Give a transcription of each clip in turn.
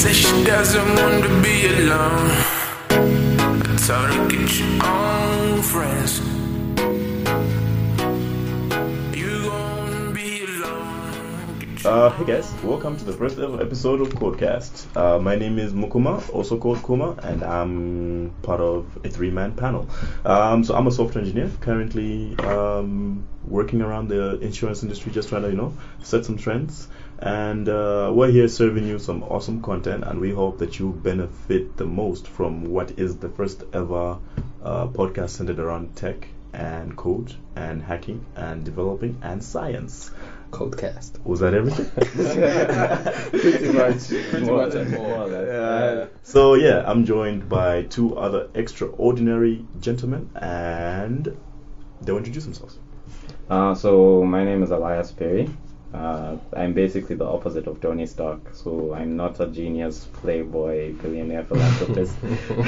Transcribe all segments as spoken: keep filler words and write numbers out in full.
says she doesn't want to be alone. I told her get your own friends. You gon' be alone. Get your Uh, hey guys, welcome to the first ever episode of Codecast. Uh, my name is Mukuma, also called Kuma, and I'm part of a three-man panel. Um, so I'm a software engineer, currently um, working around the insurance industry, just trying to, you know, set some trends. And uh, we're here serving you some awesome content, and we hope that you benefit the most from what is the first ever uh, podcast centered around tech and code and hacking and developing and science. Codecast. Was that everything? Pretty much. Pretty More much or and less. more or less. Uh, so yeah, I'm joined by two other extraordinary gentlemen, and they'll introduce themselves. Uh, so my name is Elias Perry. Uh, I'm basically the opposite of Tony Stark. So I'm not a genius, playboy, billionaire philanthropist.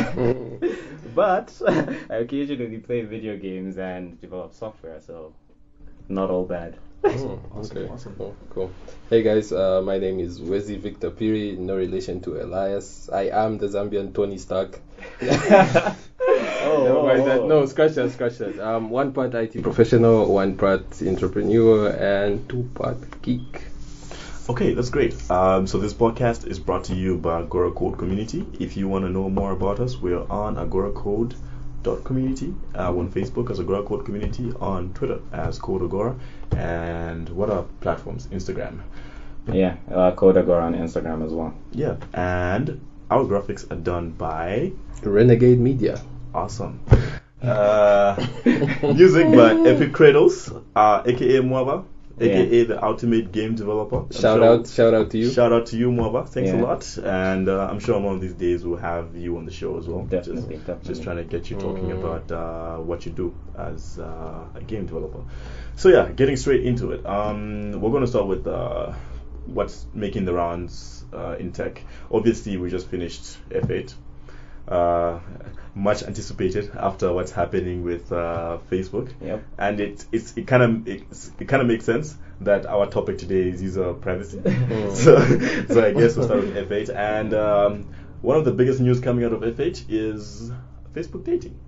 But I occasionally play video games and develop software, so not all bad. Oh, Awesome, okay. awesome. Oh, cool. Hey guys, uh, my name is Wezi Victor Piri, no relation to Elias. I am the Zambian Tony Stark. Oh, Never mind oh, that. oh. No, scratch that, scratch that. Um, one part I T professional, one part entrepreneur, and two part geek. Okay, that's great. Um, so this podcast is brought to you by Agora Code Community. If you want to know more about us, we're on Agora Code dot community, uh, on Facebook as Agora Code Community, on Twitter as Code Agora, and what are platforms? Instagram. Yeah, uh, Codagora on Instagram as well. Yeah, and our graphics are done by Renegade Media. awesome. Uh, music by Epic Kratos, uh, aka Mwaba, aka Yeah. the ultimate game developer. I'm Shout sure- out, shout out to you. Shout out to you, Mwaba. Thanks a Yeah. lot. And uh, I'm sure one of these days we'll have you on the show as well. Definitely, Just, definitely. just trying to get you talking Mm. about uh, what you do as uh, a game developer. So yeah, getting straight into it. Um, we're going to start with uh, what's making the rounds uh, in tech. Obviously, we just finished F eight. Uh, much anticipated after what's happening with uh, Facebook. Yep. And it it's, it kind of it's, it kind of makes sense that our topic today is user privacy. so so I guess we'll start with F eight. And um, one of the biggest news coming out of F eight is Facebook dating.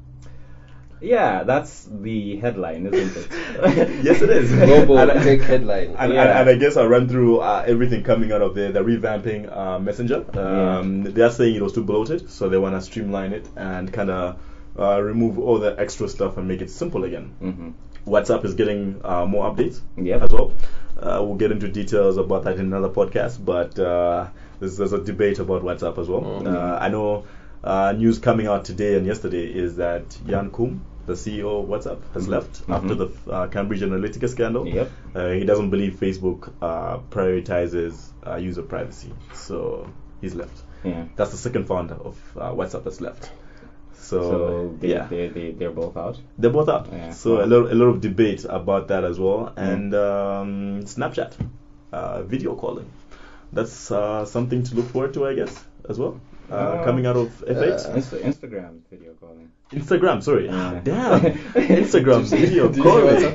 Yeah, that's the headline, isn't it? Yes, it is. Global And I- tech headline. And, Yeah. and, and I guess I'll run through uh, everything coming out of there. The revamping uh, Messenger. Um, They're saying it was too bloated, so they want to streamline it and kind of uh, remove all the extra stuff and make it simple again. hmm WhatsApp is getting uh, more updates Yep. as well. Uh, we'll get into details about that in another podcast, but uh, there's, there's a debate about WhatsApp as well. Mhm. Uh, I know uh, news coming out today and yesterday is that Jan Koum, the C E O of WhatsApp, has Mhm. left Mhm. after the uh, Cambridge Analytica scandal. Yep. Uh, he doesn't believe Facebook uh, prioritizes uh, user privacy, so he's left. Yeah. That's the second founder of uh, WhatsApp that's left. So, So they, yeah, they, they, they're both out. they're both out. Yeah. So a lot, a lot of debate about that as well. And um, Snapchat, uh, video calling. That's uh, something to look forward to, I guess, as well. Uh, Uh, coming out of F eight. uh, Insta- Instagram video calling. Instagram, sorry. Yeah. Ah, damn. Instagram video Did you calling.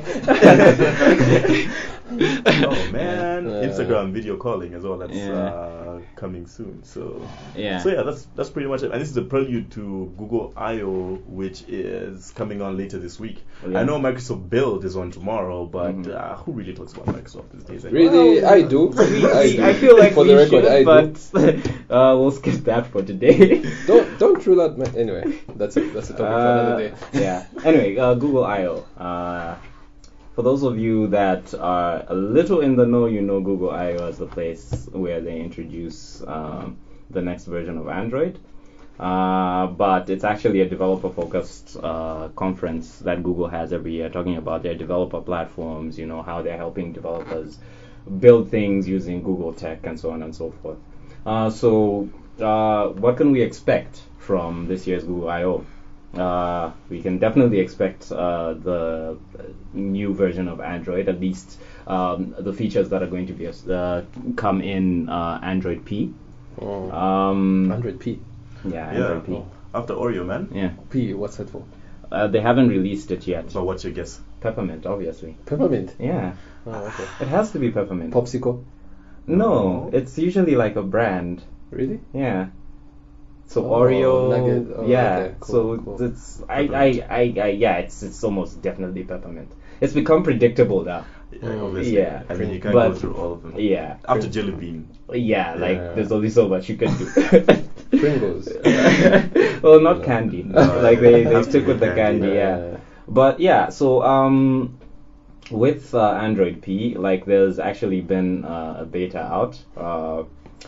know Oh man, Uh, Instagram video calling as well. That's Yeah. uh, coming soon. So Yeah. So yeah, that's that's pretty much it. And this is a prelude to Google I O, which is coming on later this week. Yeah. I know Microsoft Build is on tomorrow, but Mhm. uh, who really talks about Microsoft these days? anyway? Really, Well, I do. We, I we, do. I feel like for we the record, should, I but do. uh, we'll skip that for today. Don't don't rule out. Ma- anyway, that's a that's a topic for another day. Uh, yeah. Anyway, uh, Google I O. Uh, for those of you that are a little in the know, you know Google I O as the place where they introduce um, the next version of Android. Uh, but it's actually a developer-focused uh, conference that Google has every year, talking about their developer platforms, you know, how they're helping developers build things using Google Tech and so on and so forth. Uh, so, uh, what can we expect from this year's Google I O? Uh, we can definitely expect uh, the new version of Android, at least um, the features that are going to be uh, come in uh, Android P. Oh. Um, one hundred p. yeah, Yeah. Android P. After Oreo, man. Yeah, P. What's that for? uh, they haven't released it yet. So what's your guess? Peppermint, obviously. Peppermint. Yeah, Oh, okay. it has to be peppermint. Popsicle. No, it's usually like a brand. Really? Yeah. So Oh, Oreo, nugget. Oh, yeah. okay, cool, so cool. it's I, I, I, I yeah, it's it's almost definitely peppermint. It's become predictable now. Yeah, Mm. obviously. Yeah. I mean, you can't But- go through all of them. Yeah, After Jelly Bean. yeah. Like Yeah. there's only so much you can do. Pringles. well, not No. candy. No, like they, they has to stick be with the candy. candy. Yeah. Yeah. But yeah, so um, with uh, Android P, like there's actually been uh, a beta out. Uh,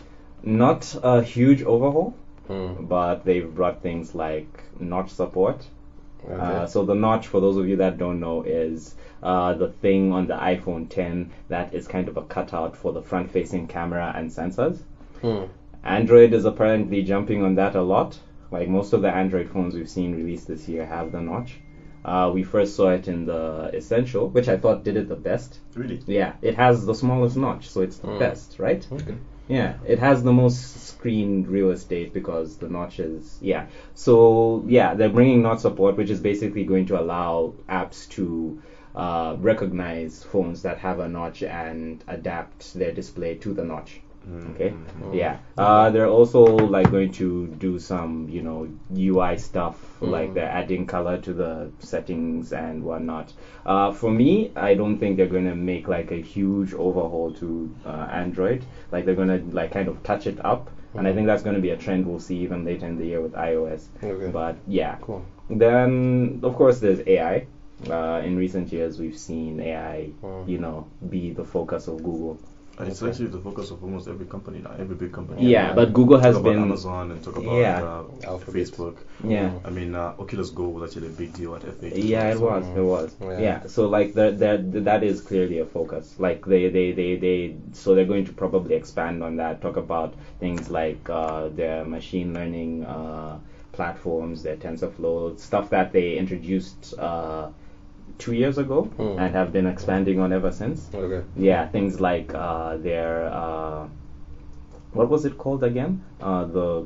not a huge overhaul, Mm. but they've brought things like notch support. Okay. Uh, so the notch, for those of you that don't know, is uh, the thing on the iPhone ten that is kind of a cutout for the front-facing camera and sensors. Mm. Android is apparently jumping on that a lot. Like most of the Android phones we've seen released this year have the notch. Uh, we first saw it in the Essential, which I thought did it the best. Really? Yeah, it has the smallest notch, so it's the Mm. best, right? Okay. Yeah, it has the most screen real estate because the notch is, yeah. So, yeah, they're bringing notch support, which is basically going to allow apps to uh, recognize phones that have a notch and adapt their display to the notch. Okay. Mm. Yeah. Uh, they're also like going to do some, you know, U I stuff. Mm. Like they're adding color to the settings and whatnot. Uh, for me, I don't think they're going to make like a huge overhaul to uh, Android. Like they're going to like kind of touch it up, and I think that's going to be a trend we'll see even later in the year with iOS. Okay. But yeah. Cool. Then of course there's A I. Uh, in recent years, we've seen A I, Mm. you know, be the focus of Google. And it's Okay. actually the focus of almost every company now, every big company. Yeah, Yeah. but Google has talk about been Amazon and talk about Yeah. uh, Alphabet. Facebook. yeah. I mean, uh, Oculus Go was actually a big deal at F eight. Yeah, it was. It was. Yeah. Yeah. So like that, that, that is clearly a focus. Like they, they, they, they. So they're going to probably expand on that. Talk about things like uh, their machine learning uh, platforms, their TensorFlow stuff that they introduced uh, two years ago Hmm. and have been expanding on ever since. Okay. Yeah, things like uh, their uh, what was it called again? Uh, the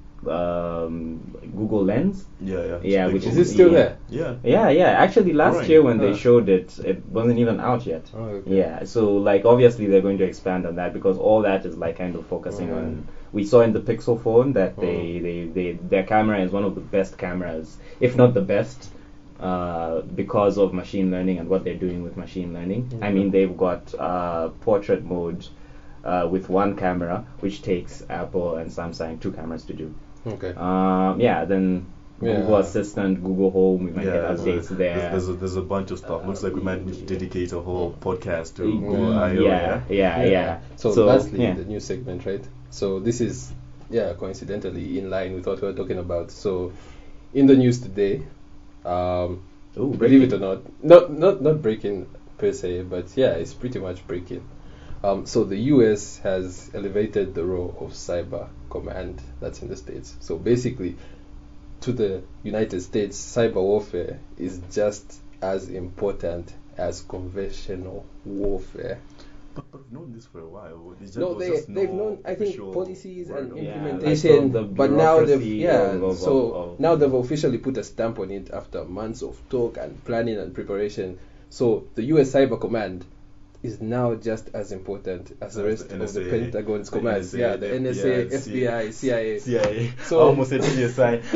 um, Google Lens. Yeah, yeah. Yeah, Big which Is Go. it still Yeah. there? Yeah. Yeah, yeah. Actually, last Growing. year when they Huh. showed it, it wasn't even out yet. Oh, okay. Yeah, so like obviously they're going to expand on that because all that is like kind of focusing Mm. on. We saw in the Pixel phone that they, Mm. they, they their camera is one of the best cameras, if not the best, uh, because of machine learning and what they're doing with machine learning. I Mhm. mean, they've got uh, portrait mode uh, with one camera, which takes Apple and Samsung two cameras to do. Okay. Um, yeah, then Yeah. Google Assistant, Google Home, we might Yeah, get there's, updates a, there. there's, there's, a, there's a bunch of stuff. Looks like we might need to dedicate a whole podcast to Mm. Google I O. yeah, yeah, yeah. So, So, lastly, yeah. the news segment, right? So this is, yeah, coincidentally in line with what we were talking about. So, in the news today, um, Ooh, believe it or not, not not not breaking per se, but yeah, it's pretty much breaking. Um, so the U S has elevated the role of cyber command that's in the States. So basically, to the United States, cyber warfare is just as important as conventional warfare. But, but we've known this for a while. There's just- No, there's they just they've no known. I think official policies word and of it. Yeah, implementation, like the- the but now they've bureaucracy yeah. of- of- so of- now they've officially put a stamp on it after months of talk and planning and preparation. So the U S Cyber Command is now just as important as the As rest the of N S A, the Pentagon's the commands. N S A, Yeah, the the N S A, F F B B I, I, C I A. C I A. So- I almost said C S I.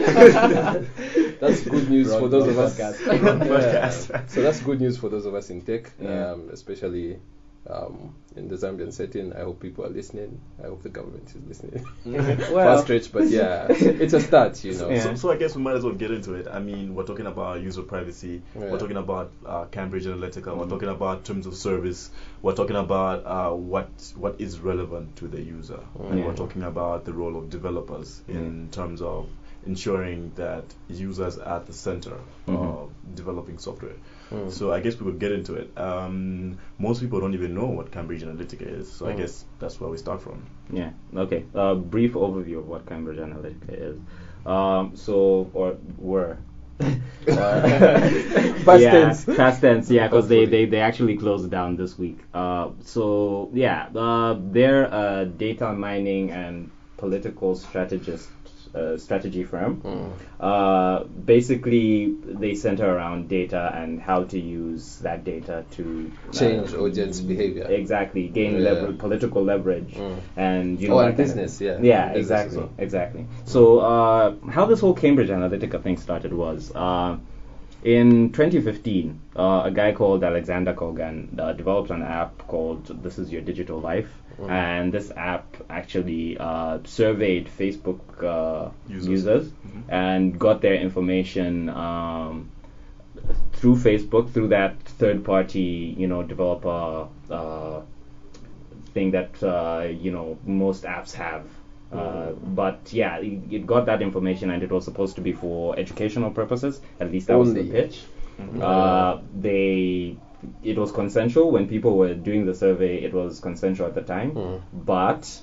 That's good news Wrong- for those wrong of us. podcast. Wrong Yeah. podcast. So that's good news for those of us in tech, Yeah. um, especially um, in the Zambian setting. I hope people are listening. I hope the government is listening. Well. Far stretch, but yeah, it's a start, you know. Yeah. So, so I guess we might as well get into it. I mean, we're talking about user privacy. Yeah. We're talking about uh, Cambridge Analytica. We're talking about terms of service. We're talking about uh, what what is relevant to the user, and Yeah. we're talking about the role of developers in terms of ensuring that users are at the center Mhm. of developing software. Mm. So I guess we could get into it. Um, most people don't even know what Cambridge Analytica is, so I Mm. guess that's where we start from. Yeah. Okay. Uh, brief overview of what Cambridge Analytica is. Um, so or were. Past yeah, tense. Past tense, yeah, because they, Hopefully. they, they actually closed down this week. Uh, so yeah, uh, they're a data mining and political strategist uh, strategy firm. Mm. Uh, basically, they center around data and how to use that data to Change audience behavior. Exactly, gain Yeah. lever- political leverage, Mm. and you know Oh, that and kind of business, thing. yeah. Yeah, Business as exactly, well. exactly. So uh, how this whole Cambridge Analytica thing started was. Uh, In twenty fifteen, uh, a guy called Alexander Kogan uh, developed an app called This Is Your Digital Life. Mm. And this app actually uh, surveyed Facebook uh, Users. users, Mhm. and got their information um, through Facebook, through that third-party, you know, developer uh, thing that uh, you know most apps have. Uh, but yeah, it, it got that information, and it was supposed to be for educational purposes. At least that was Only. the pitch. Mhm. Uh, they, it was consensual when people were doing the survey. It was consensual at the time, Mm. but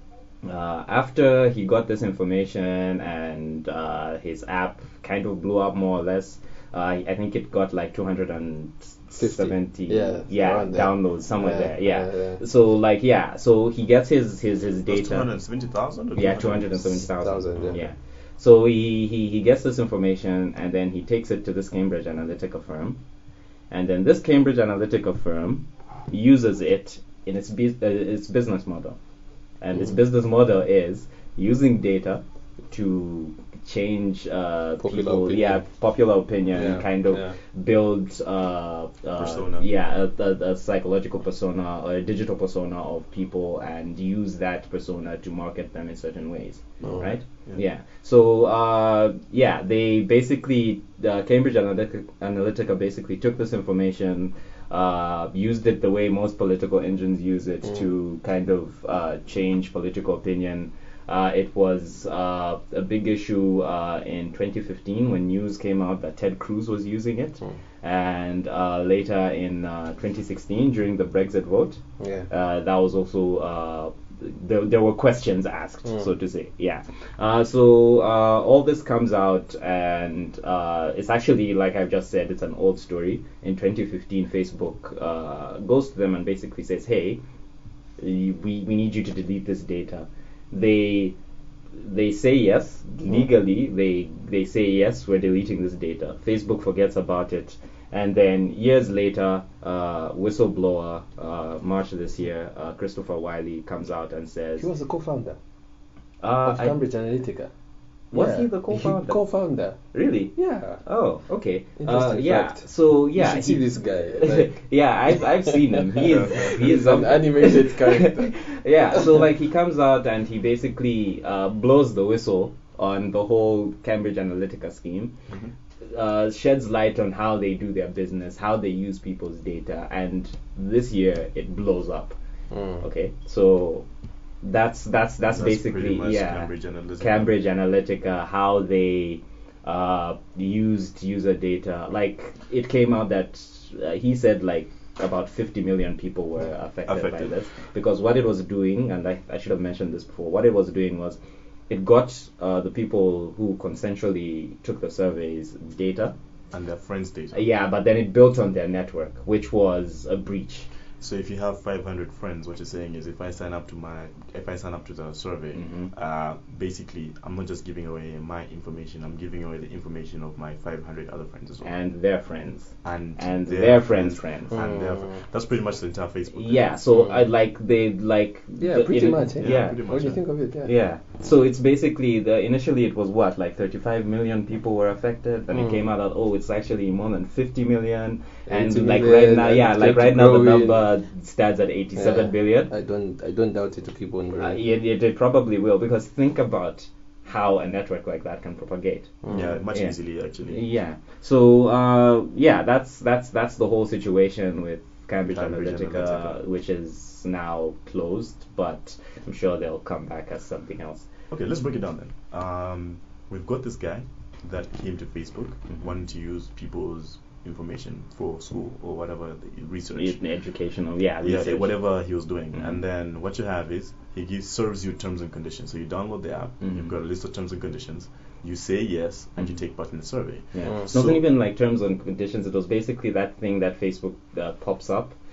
uh, after he got this information and uh, his app kind of blew up more or less. Uh, I think it got like two hundred seventy Yeah, yeah around there. downloads somewhere Yeah, there yeah. yeah, yeah. So like yeah so he gets his his his That's two data hundred seventy thousand? yeah two hundred seventy thousand Thousand, yeah. yeah. So he, he he gets this information, and then he takes it to this Cambridge Analytica firm, and then this Cambridge Analytica firm uses it in its bus- uh, its business model, and its Mhm. business model is using data to change uh, Popular people, opinion. yeah, popular opinion, Yeah, kind of yeah. build uh, uh, Persona. yeah, a, a, a psychological persona or a digital persona of people, and use that persona to market them in certain ways, Oh, right? yeah. Yeah. So uh, yeah, they basically uh, Cambridge Analytica, Analytica basically took this information. Uh, used it the way most political engines use it Mm. to kind of uh, change political opinion. Uh, it was uh, a big issue uh, in twenty fifteen when news came out that Ted Cruz was using it, Mm. and uh, later in uh, twenty sixteen during the Brexit vote, Yeah. uh, that was also uh, there, there were questions asked, Mm. so to say. Yeah. Uh, so uh, all this comes out, and uh, it's actually, like I've just said, it's an old story. In twenty fifteen, Facebook uh, goes to them and basically says, "Hey, y- we we need you to delete this data." They they say yes legally. They they say yes, we're deleting this data. Facebook forgets about it, and then years later, uh, whistleblower, uh, March this year, uh, Christopher Wiley comes out and says, He was the co-founder uh, of I- Cambridge Analytica. Was Yeah. he the co-founder? Co-founder. "Really? Yeah. Oh, okay. Uh, Interesting yeah. fact. So You yeah, should see he- this guy. Like, yeah, I've I've seen him. He is he is he's an some- animated character. Yeah, so like he comes out and he basically uh, blows the whistle on the whole Cambridge Analytica scheme, uh, sheds light on how they do their business, how they use people's data, and this year it blows up. Mm. Okay, so that's that's that's, That's basically pretty much yeah Cambridge Analytica. Cambridge Analytica, how they uh, used user data. Like it came out that uh, he said like about fifty million people were affected, Affected. by this, because what it was doing, and I, I should have mentioned this before, what it was doing was it got uh, the people who consensually took the surveys data, And their friends' data. yeah, but then it built on their network, which was a breach. So if you have five hundred friends, what you're saying is if I sign up to my, if I sign up to the survey, Mhm. uh, basically I'm not just giving away my information, I'm giving away the information of my five hundred other friends as well. And their friends. and, and their friends' friends. And their, Mm. that's pretty much the entire Facebook. Yeah, so Mm. I like they like Yeah, the- pretty in- much. Yeah. Yeah, pretty much, What do you yeah. think of it? Yeah. yeah. So it's basically the initially it was what like thirty-five million people were affected, and Mm. it came out that oh it's actually more than fifty million, and eighty like million, right now and yeah it like kept right now the growing. number stands at eighty-seven Yeah. billion. I don't. I don't doubt it to keep on Uh, growing. it, it, it probably will, because think about how a network like that can propagate. Mm. Yeah, much Yeah. easily actually. Yeah. So uh, yeah, that's that's that's the whole situation with Cambridge, Cambridge Analytica, Analytica. which is now closed, but I'm sure they'll come back as something else. Okay, let's break it down then. Um, we've got this guy that came to Facebook Mhm. wanting to use people's information for school or whatever the research. In educational, yeah, Yeah, research. whatever he was doing. Mhm. And then what you have is he gives serves you terms and conditions. So you download the app, Mhm. you've got a list of terms and conditions, you say yes, and you Mhm. take part in the survey. Yeah. Mm. It's not So- even like terms and conditions. It was basically that thing that Facebook uh, pops up,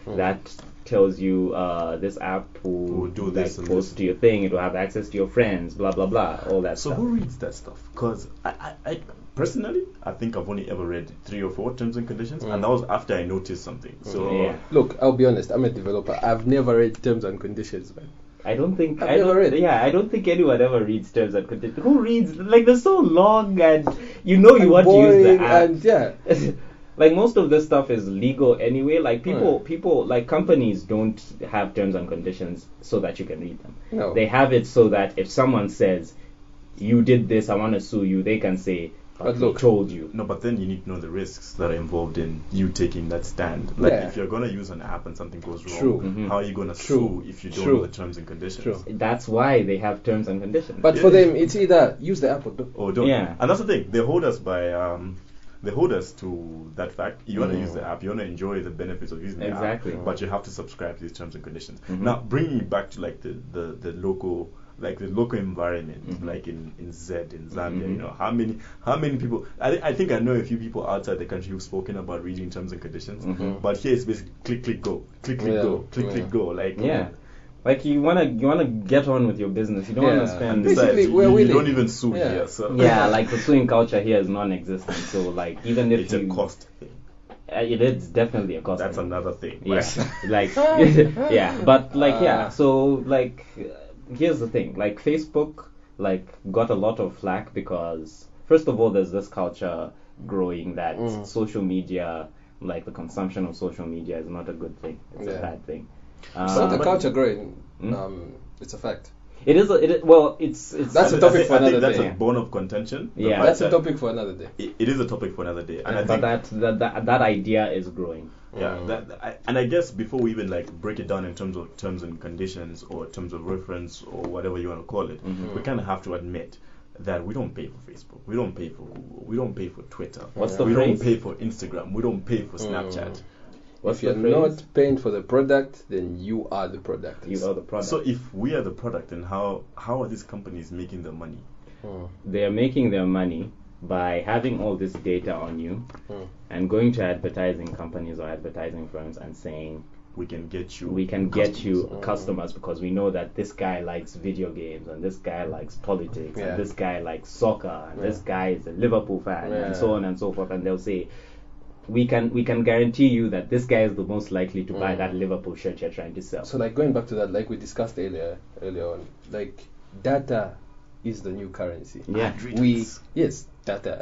that tells you uh, this app will, Will do like, this and post this. to your thing, it will have access to your friends, blah blah blah, all that So stuff. who reads that stuff? Because I, I, I personally, I think I've only ever read three or four terms and conditions, Mm. and that was after I noticed something. So Yeah. Look, I'll be honest. I'm a developer. I've never read terms and conditions, man. I don't think I've I never don't, read. Yeah, I don't think anyone ever reads terms and conditions. Who reads? Like, they're so long, and you know you And want to use boring the app. and yeah. Like, most of this stuff is legal anyway. Like, people, Mm. people, like, companies don't have terms and conditions so that you can read them. No. They have it so that if someone says, you did this, I want to sue you, they can say, But we look- told you. no, but then you need to know the risks that are involved in you taking that stand. Like, Yeah. if you're gonna use an app and something goes wrong, True. Mhm. how are you gonna True. sue if you don't True. know the terms and conditions? True. That's why they have terms and conditions. But for them, it's either use the app or don't. Or don't. Yeah. And that's the thing. They hold us by um, they hold us to that fact. You want to Mm. use the app. You want to enjoy the benefits of using the Exactly. app. But you have to subscribe to these terms and conditions. Mhm. Now, bringing it back to like the, the, the local, like the local environment, Mhm. like in, in Z in Zambia. Mhm. You know how many how many people? I thi- I think I know a few people outside the country who've spoken about reading terms and conditions. Mhm. But here it's basically click click go, click click Yeah. go, click Yeah. click go. Like Yeah. Like, you wanna you wanna get on with your business. You don't Yeah. wanna And spend. besides, Basically, you, we're you willing. don't even sue Yeah. here. So Yeah, like, the suing culture here is non-existent. So, like, even if it's you, a cost thing. uh, it is definitely a cost. That's thing. another thing. Yeah, right? like, yeah, but like, yeah. Uh, So, like, uh, here's the thing. Like, Facebook, like, got a lot of flack because, first of all, there's this culture growing that Mm. social media, like, the consumption of social media, is not a good thing. It's a Yeah. bad thing. It's not the Um, culture growing. Hmm? Um, it's a fact. It is. A, it is well, it's it's. That's I a thi- I topic think- for I think another that's day. a bone of contention. the Yeah. fact That's a that topic for another day. It, it is a topic for another day, and I but think that, that that that idea is growing. yeah, Mm. that, I, and I guess before we even like break it down in terms of terms and conditions or terms of reference or whatever you want to call it, Mhm. we kind of have to admit that we don't pay for Facebook, we don't pay for Google, we don't pay for Twitter. What's the we phrase? don't pay for Instagram, we don't pay for Snapchat. Mm. What's If you're the phrase? not paying for the product, then you are the product. You are the product. So if we are the product, then how how are these companies making their money? Mm. They are making their money by having all this data on you Mm. and going to advertising companies or advertising firms and saying, We can get you. we can get you Customers. customers because we know that this guy likes video games and this guy likes politics Yeah. and this guy likes soccer and this Yeah. guy is a Liverpool fan Yeah. and so on and so forth, and they'll say, we can we can guarantee you that this guy is the most likely to buy Mm. that Liverpool shirt you're trying to sell. So like going back to that, like we discussed earlier, earlier on, like data is the new currency. Yeah. We yes, data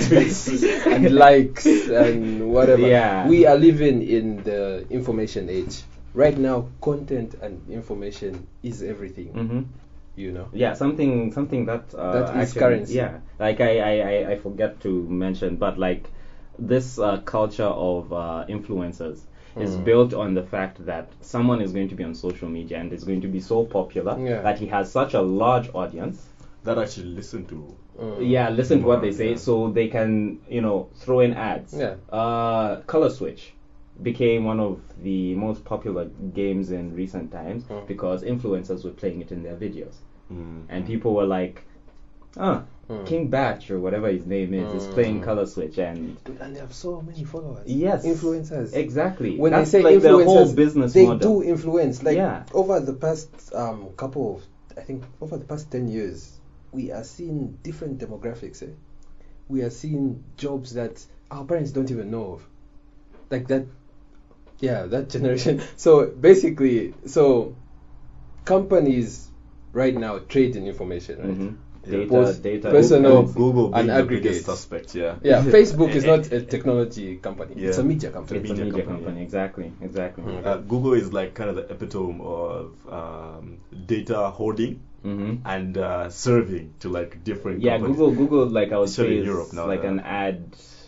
and likes and whatever. Yeah. We are living in the information age. Right now, content and information is everything. hmm You know. Yeah, something something that uh, That is actually- currency. Yeah, like I, I, I, I forget to mention, but like this uh, culture of uh, influencers is Mm. built on the fact that someone is going to be on social media and is going to be so popular Yeah. that he has such a large audience. that actually listen to. Mm. Yeah, listen to what they Yeah. say, so they can, you know, throw in ads. Yeah. Uh, Color Switch became one of the most popular games in recent times Mm. because influencers were playing it in their videos. Mm. And people were like, ah, Mm. King Batch or whatever his name is is Mm. playing Color Switch, and Dude, and they have so many followers. yes, Influencers. exactly. When That's they say like influencers, the whole business they model. do influence. Like Yeah. over the past um couple of, I think over the past ten years, we are seeing different demographics. Eh? We are seeing jobs that our parents don't even know of, like that. Yeah, that generation. So basically, so companies right now trade in information, right? Mhm. Yeah. Data, Both data, personal data. Google and being the aggregates. biggest suspect, yeah. Yeah, Facebook is not a technology company; it's a Yeah. media company. It's a media media company, company, exactly, exactly. Mhm. Uh, Google is like kind of the epitome of um, data hoarding hmm and uh, serving to like different Yeah, companies. Google, Google, like I would Especially say, in is Europe now, like yeah. an ad,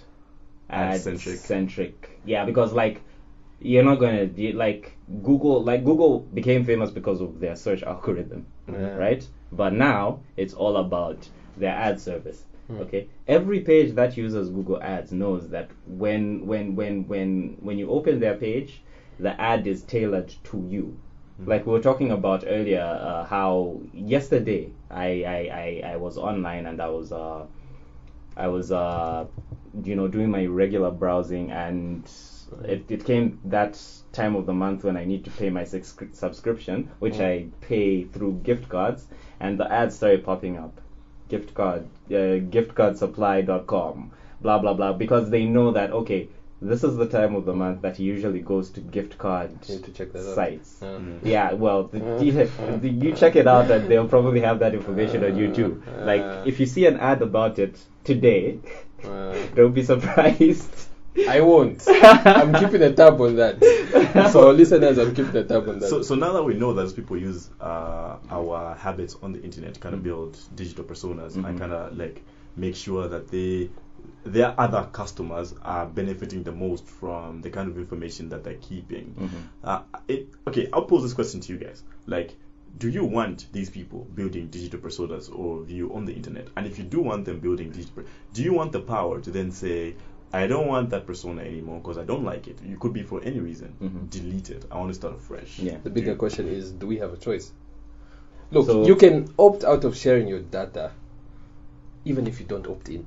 ad Ad-centric. centric. Yeah, because like you're not gonna you- like Google, like Google became famous because of their search algorithm, Yeah. right? But now it's all about their ad service. Hmm. Okay, every page that uses Google Ads knows that when when when when when you open their page, the ad is tailored to you. Like we were talking about earlier, uh, how yesterday I, I, I, I was online and I was uh, I was uh, you know doing my regular browsing, and it, it came that time of the month when I need to pay my subscri- subscription, which Mm. I pay through gift cards, and the ads started popping up. Gift card, uh, gift card supply dot com, blah blah blah, because they know that okay, this is the time of the month that he usually goes to gift card You need to check that out. sites. Yeah. Yeah, well, the, the, the, you check it out, and they'll probably have that information on you too. Uh, Like, if you see an ad about it today, Uh, don't be surprised. I won't. I'm keeping a tab on that. So listeners, I'm keeping a tab on that. So, so now that we know that people use uh, our habits on the internet to kind of build digital personas Mhm. and kind of like make sure that they their other customers are benefiting the most from the kind of information that they're keeping. Mhm. Uh, it, okay, I'll pose this question to you guys. Like, do you want these people building digital personas or you on the internet? And if you do want them building digital, do you want the power to then say, I don't want that persona anymore because I don't like it? You could be for any reason. Mhm. Delete it. I want to start afresh. Yeah. The bigger question is, do we have a choice? Look, So- you can opt out of sharing your data, even if you don't opt in.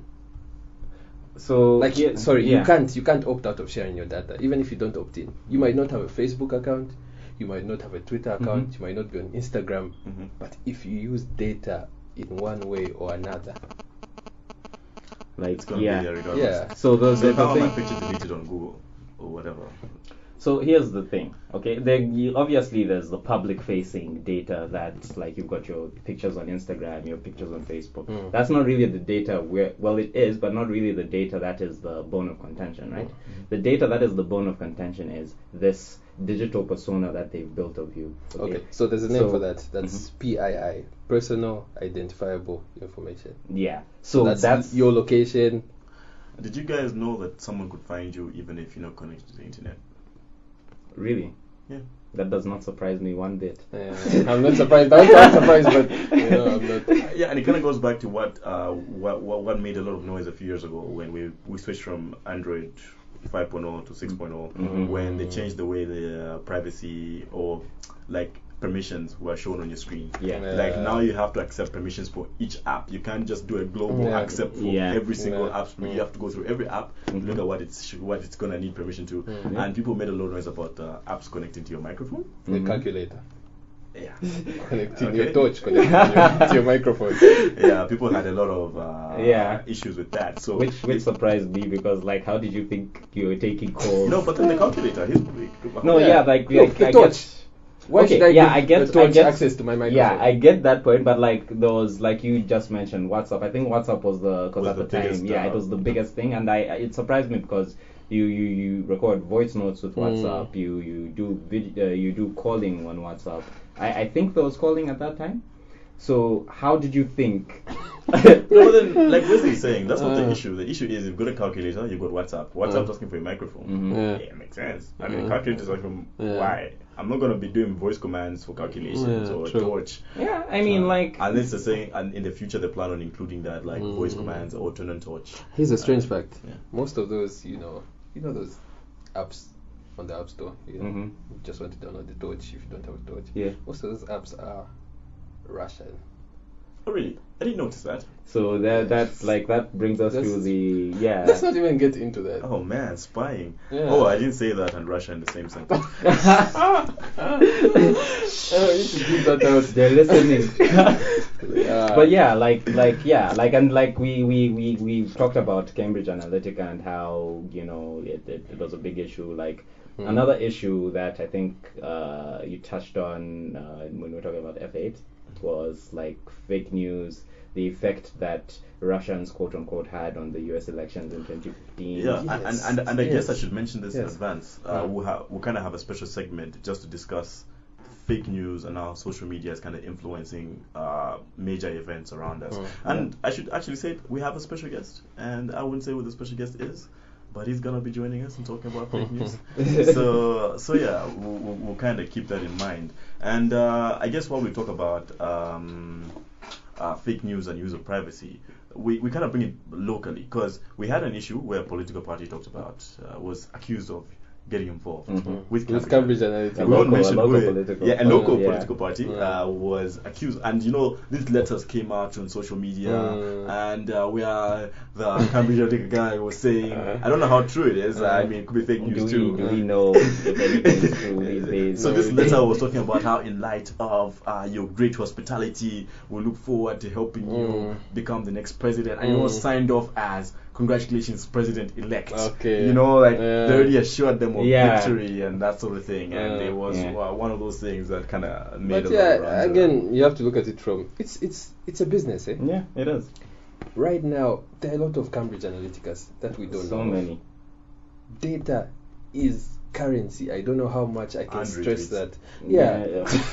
So, Like, yeah, sorry, yeah. you can't you can't opt out of sharing your data, even if you don't opt in. You might not have a Facebook account, you might not have a Twitter account, Mhm. you might not be on Instagram, Mhm. but if you use data in one way or another, Like, It's gonna yeah. be there regardless. yeah. So the, So the, if I the want my thing. picture deleted on Google or whatever. So here's the thing, okay? There, you, obviously, there's the public-facing data that, like, you've got your pictures on Instagram, your pictures on Facebook. Mm. That's not really the data where, well, it is, but not really the data that is the bone of contention, right? The data that is the bone of contention is this digital persona that they've built of you. Okay, so there's a name So- for that. That's P I I, personal identifiable information. Yeah. So that's, that's, your location. Did you guys know that someone could find you even if you're not connected to the internet? really. Yeah. That does not surprise me one bit. Uh, I'm not surprised. I'm not surprised, but you know, I'm not. Yeah, and it kind of goes back to what, uh, what what what made a lot of noise a few years ago when we we switched from Android five point oh to six point oh, Mhm. when they changed the way the uh, privacy or like permissions were shown on your screen. Yeah. Yeah. Like now you have to accept permissions for each app. You can't just do a global Yeah. accept for Yeah. every single Yeah. app. You have to go through every app, Mhm. look at what it's sh- what it's gonna need permission to. Mhm. And people made a lot of noise about uh, apps connecting to your microphone. The Mhm. calculator. Yeah. Connecting Okay. your torch, connecting your, to your microphone. Yeah, people had a lot of uh, Yeah. issues with that. So Which which surprised me because, like, how did you think you were taking calls? no, but then the calculator, his No, Yeah. yeah, like, Look, like the I torch. get. Why Okay, should I yeah, give I get, the torch I get access to my microphone? Yeah, I get that point, but like those, like you just mentioned, WhatsApp. I think WhatsApp was the because Was at the the, time, biggest, yeah, uh, it was the biggest thing, and I it surprised me because you you, you record voice notes with Mm. WhatsApp, you you do vid, uh, you do calling on WhatsApp. I I think there was calling at that time. So how did you think? No, but then, like Wesley's saying, that's not the Uh. issue. The issue is you've got a calculator, you've got WhatsApp. WhatsApp's asking for a microphone. Mhm. Yeah. Yeah, it makes sense. I mean, Uh. calculator's asking Yeah. why? I'm not gonna be doing voice commands for calculations Yeah, or true. torch. Yeah, I mean, Uh, like unless they're saying, and in the future they plan on including that, like voice Mm. commands or turn on torch. Here's a strange Uh, fact. yeah. Most of those, you know, you know those apps on the App Store. You know, Mhm. you just want to download the torch if you don't have a torch. yeah. Most of those apps are Russian. Oh really? I didn't notice that. So that that's like that brings us to That's- the yeah. Let's not even get into that. Oh man, spying. Yeah. Oh, I didn't say that and Russia in the same sentence. Oh, you need to give that out. They're listening. Yeah. But yeah, like like yeah, like and like we we we we talked about Cambridge Analytica and how you know it, it, it was a big issue. Like Mm. another issue that I think uh, you touched on uh, when we were talking about F eight was like fake news, the effect that Russians quote unquote had on the U S elections in twenty fifteen. Yeah, and, and, and, and I guess I Yes. should mention this in Yes. advance. Uh, Yeah. we'll, ha- we'll kind of have a special segment just to discuss fake news and how social media is kind of influencing uh, major events around us. Mm. And I should actually say we have a special guest, and I wouldn't say who the special guest is, but he's gonna be joining us and talking about fake news. so, so yeah, we'll, we'll, we'll kind of keep that in mind. And uh, I guess while we talk about um, uh, fake news and use of privacy, we, we kind of bring it locally because we had an issue where a political party talked about uh, was accused of getting involved Mhm. with With Cambridge. Cambridge Analytica. A We won't local- a mention local who it- political yeah, a party. local Yeah. political party Yeah. uh, was accused, and you know these letters came out on social media, Mm. and uh, where the Cambridge Analytica guy was saying, I don't know how true it is. I mean, it could be fake news Do we, too. do we know if anything is true these days? So this letter was talking about how, in light of uh, your great hospitality, we look forward to helping you Mm. become the next president, and it was Mm. signed off as "Congratulations, President-elect." Okay. You know, like Yeah. they already assured them of Yeah. victory and that sort of thing, and Yeah. it was Yeah. uh, one of those things that kind of made. But a lot of yeah, rounds again, you have to look at it from it's it's it's a business, eh? Yeah, it is. Right now, there are a lot of Cambridge Analyticas that we don't So know. many. Data is currency. I don't know how much I can And stress retweets. that. Yeah.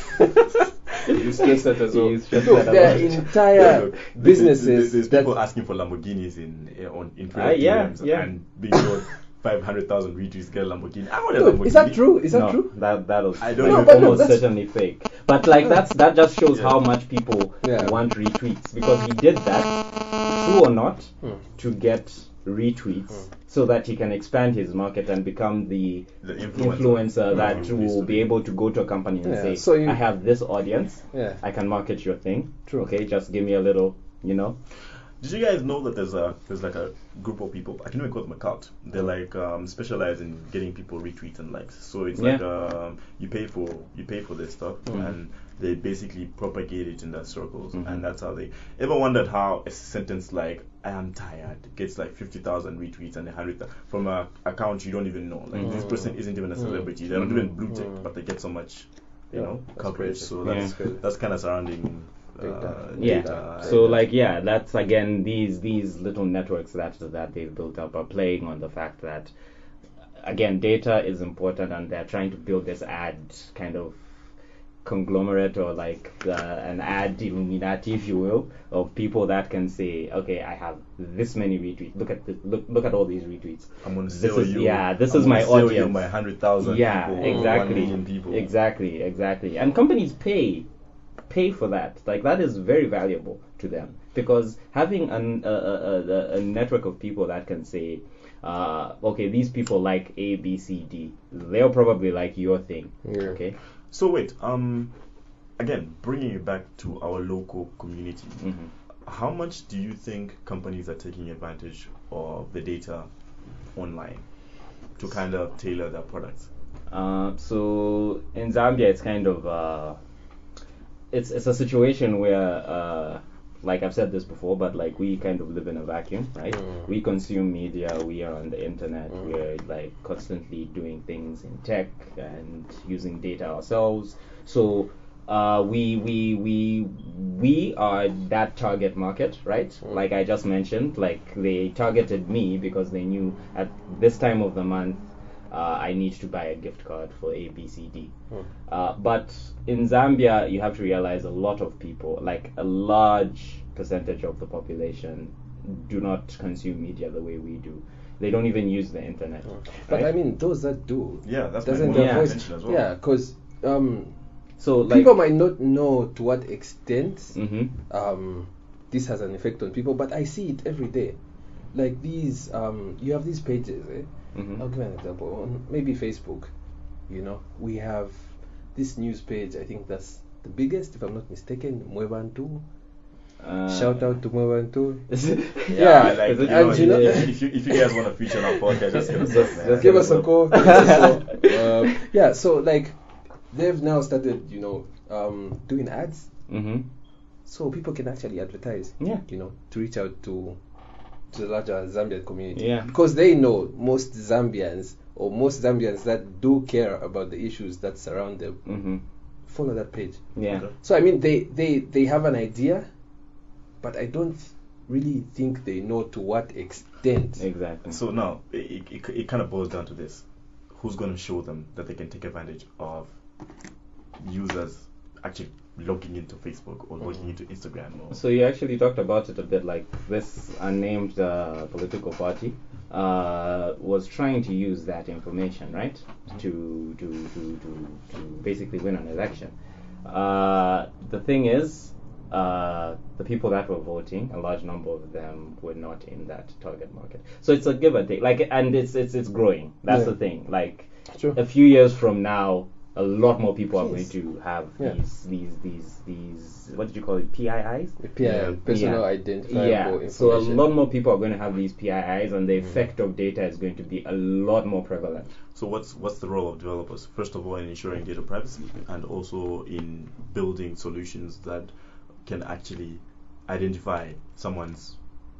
yeah. You stress that as well. You stress Look, that a there are lot. Yeah, entire look, there- businesses there- There's that people asking for Lamborghinis in uh, on in Twitter Ah, yeah, D Ms yeah. and being told five hundred thousand retweets to get a Lamborghini. I want a Look, Lamborghini. is that true? Is that no, true? That that was I don't No, know. but no, almost that's- certainly fake. But like that's that just shows Yeah. how much people Yeah. want retweets, because he did that, true or not, Hmm. to get retweets so that he can expand his market and become the The influencer, influencer that Mhm. will be able to go to a company and Yeah, say, so you- I have this audience, Yeah. I can market your thing. True. Okay, just give me a little, you know. Did you guys know that there's a there's like a group of people, I can even call them a cult. They're like um, specialized in getting people retweets and likes. So it's like um, you pay for you pay for this stuff Mhm. and they basically propagate it in their circles, Mhm. and that's how they. Ever wondered how a sentence like "I am tired" gets like fifty thousand retweets and a hundred thou- from a account you don't even know. Like this Mhm. person isn't even a Mhm. celebrity. They're not Mhm. even blue tick, Mhm. but they get so much, you Yeah, know, that's coverage. crazy. So Yeah. that's That's crazy. that's kind of surrounding. Uh, Data. Yeah. data. So like yeah, that's again these these little networks that that they've built up are playing on the fact that again data is important, and they're trying to build this ad kind of conglomerate or like uh, an ad Illuminati, if you will, of people that can say, okay, I have this many retweets. Look at the, look look at all these retweets. I'm gonna This sell is- you. yeah, this I'm is gonna my sell you audience. my hundred thousand. Yeah, people, exactly. One million people. Exactly, exactly. And companies pay pay for that. Like that is very valuable to them, because having an, a, a, a, a network of people that can say, uh, okay, these people like A, B, C, D. They'll probably like your thing. Yeah. Okay. So wait, um, again, bringing it back to our local community, hmm how much do you think companies are taking advantage of the data online to kind of tailor their products? Uh, so in Zambia, it's kind of uh, it's it's a situation where, uh, like I've said this before, but like we kind of live in a vacuum, right? Mm. We consume media, we are on the internet, Mm. we're like constantly doing things in tech and using data ourselves. So uh, we we we we are that target market, right? Mm. Like I just mentioned, like they targeted me because they knew at this time of the month uh, I need to buy a gift card for A, B, C, D. Mm. Uh, but in Zambia, you have to realize a lot of people, like a large percentage of the population, do not consume media the way we do. They don't even use the internet. But right? I mean, those that do, Yeah, that's my doesn't point their of voice? attention as well. Yeah, because um, so like, people might not know to what extent hmm um, this has an effect on people, but I see it every day. Like these, um, you have these pages. Eh? hmm I'll give an example. On maybe Facebook, you know, we have this news page. I think that's the biggest, if I'm not mistaken. Mwebantu. uh, Shout out to Mwebantu. Yeah, Yeah, like, is it- you know, and you know- if, if you if you guys want to feature on our podcast, just hit us up, man. just Give us a call. Give us a call. Um, yeah, so like they've now started, you know, um, doing ads, hmm so people can actually advertise. Yeah. You know, to reach out to to the larger Zambian community. Yeah. Because they know most Zambians or most Zambians that do care about the issues that surround them hmm follow that page. Yeah. Okay. So I mean, they they they have an idea, but I don't really think they know to what extent. Exactly. So now it, it, it kind of boils down to this: who's going to show them that they can take advantage of users actually logging into Facebook or logging into Instagram? Or So you actually talked about it a bit, like this unnamed uh, political party uh, was trying to use that information, right, to, to to to to basically win an election. Uh, the thing is, uh, the people that were voting, a large number of them were not in that target market. So it's a give and take. Like, and it's it's it's growing. That's Yeah. the thing. Like, Sure. a few years from now, a lot more people are going Yes. to have Yeah. these these these these what did you call it, P I Is? P I I, Yeah. personal Yeah. identifiable Yeah, information. so a lot more people are going to have these P I Is, and the effect of data is going to be a lot more prevalent. So what's what's the role of developers? First of all, in ensuring data privacy, and also in building solutions that can actually identify someone's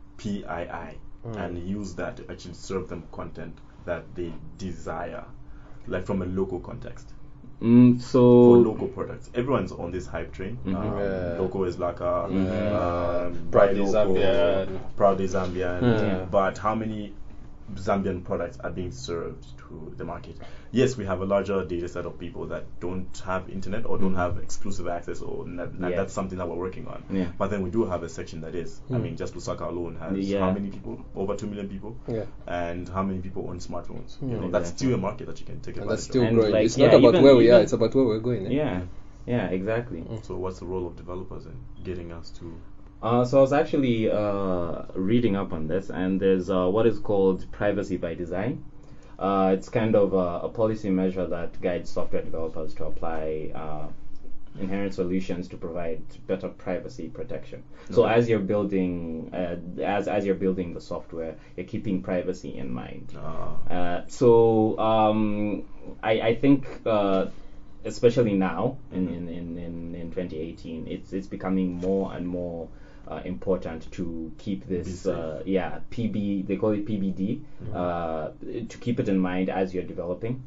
P I I and use that to actually serve them content that they desire, like from a local context. Mm, For so local products, everyone's on this hype train. Um, Yeah. Local is like a Mhm. um, Proudly Buy Local, Zambian. Proudly Zambian. Yeah. But how many Zambian products are being served to the market? Yes, we have a larger data set of people that don't have internet or don't have exclusive access, or n- n- Yeah. that's something that we're working on. Yeah. But then we do have a section that is. I mean, just Lusaka alone has Yeah. how many people? Over two million people. Yeah. And how many people own smartphones? You know, that's Exactly. still a market that you can take And advantage that's still of. And growing. like, it's yeah, not about even- where we are, even- it's about where we're going. eh? yeah, yeah, exactly. So what's the role of developers in getting us to? Uh, so I was actually uh, reading up on this, and there's uh, what is called privacy by design. Uh, it's kind of a, a policy measure that guides software developers to apply uh, inherent solutions to provide better privacy protection. So Okay. as you're building, uh, as as you're building the software, you're keeping privacy in mind. Uh, Uh, so um, I, I think, uh, especially now in, in, in, in, in twenty eighteen, it's it's becoming more and more uh, important to keep Be this, safe. uh, yeah, P B, they call it P B D, uh, to keep it in mind as you're developing.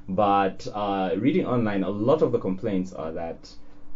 But uh, reading online, a lot of the complaints are that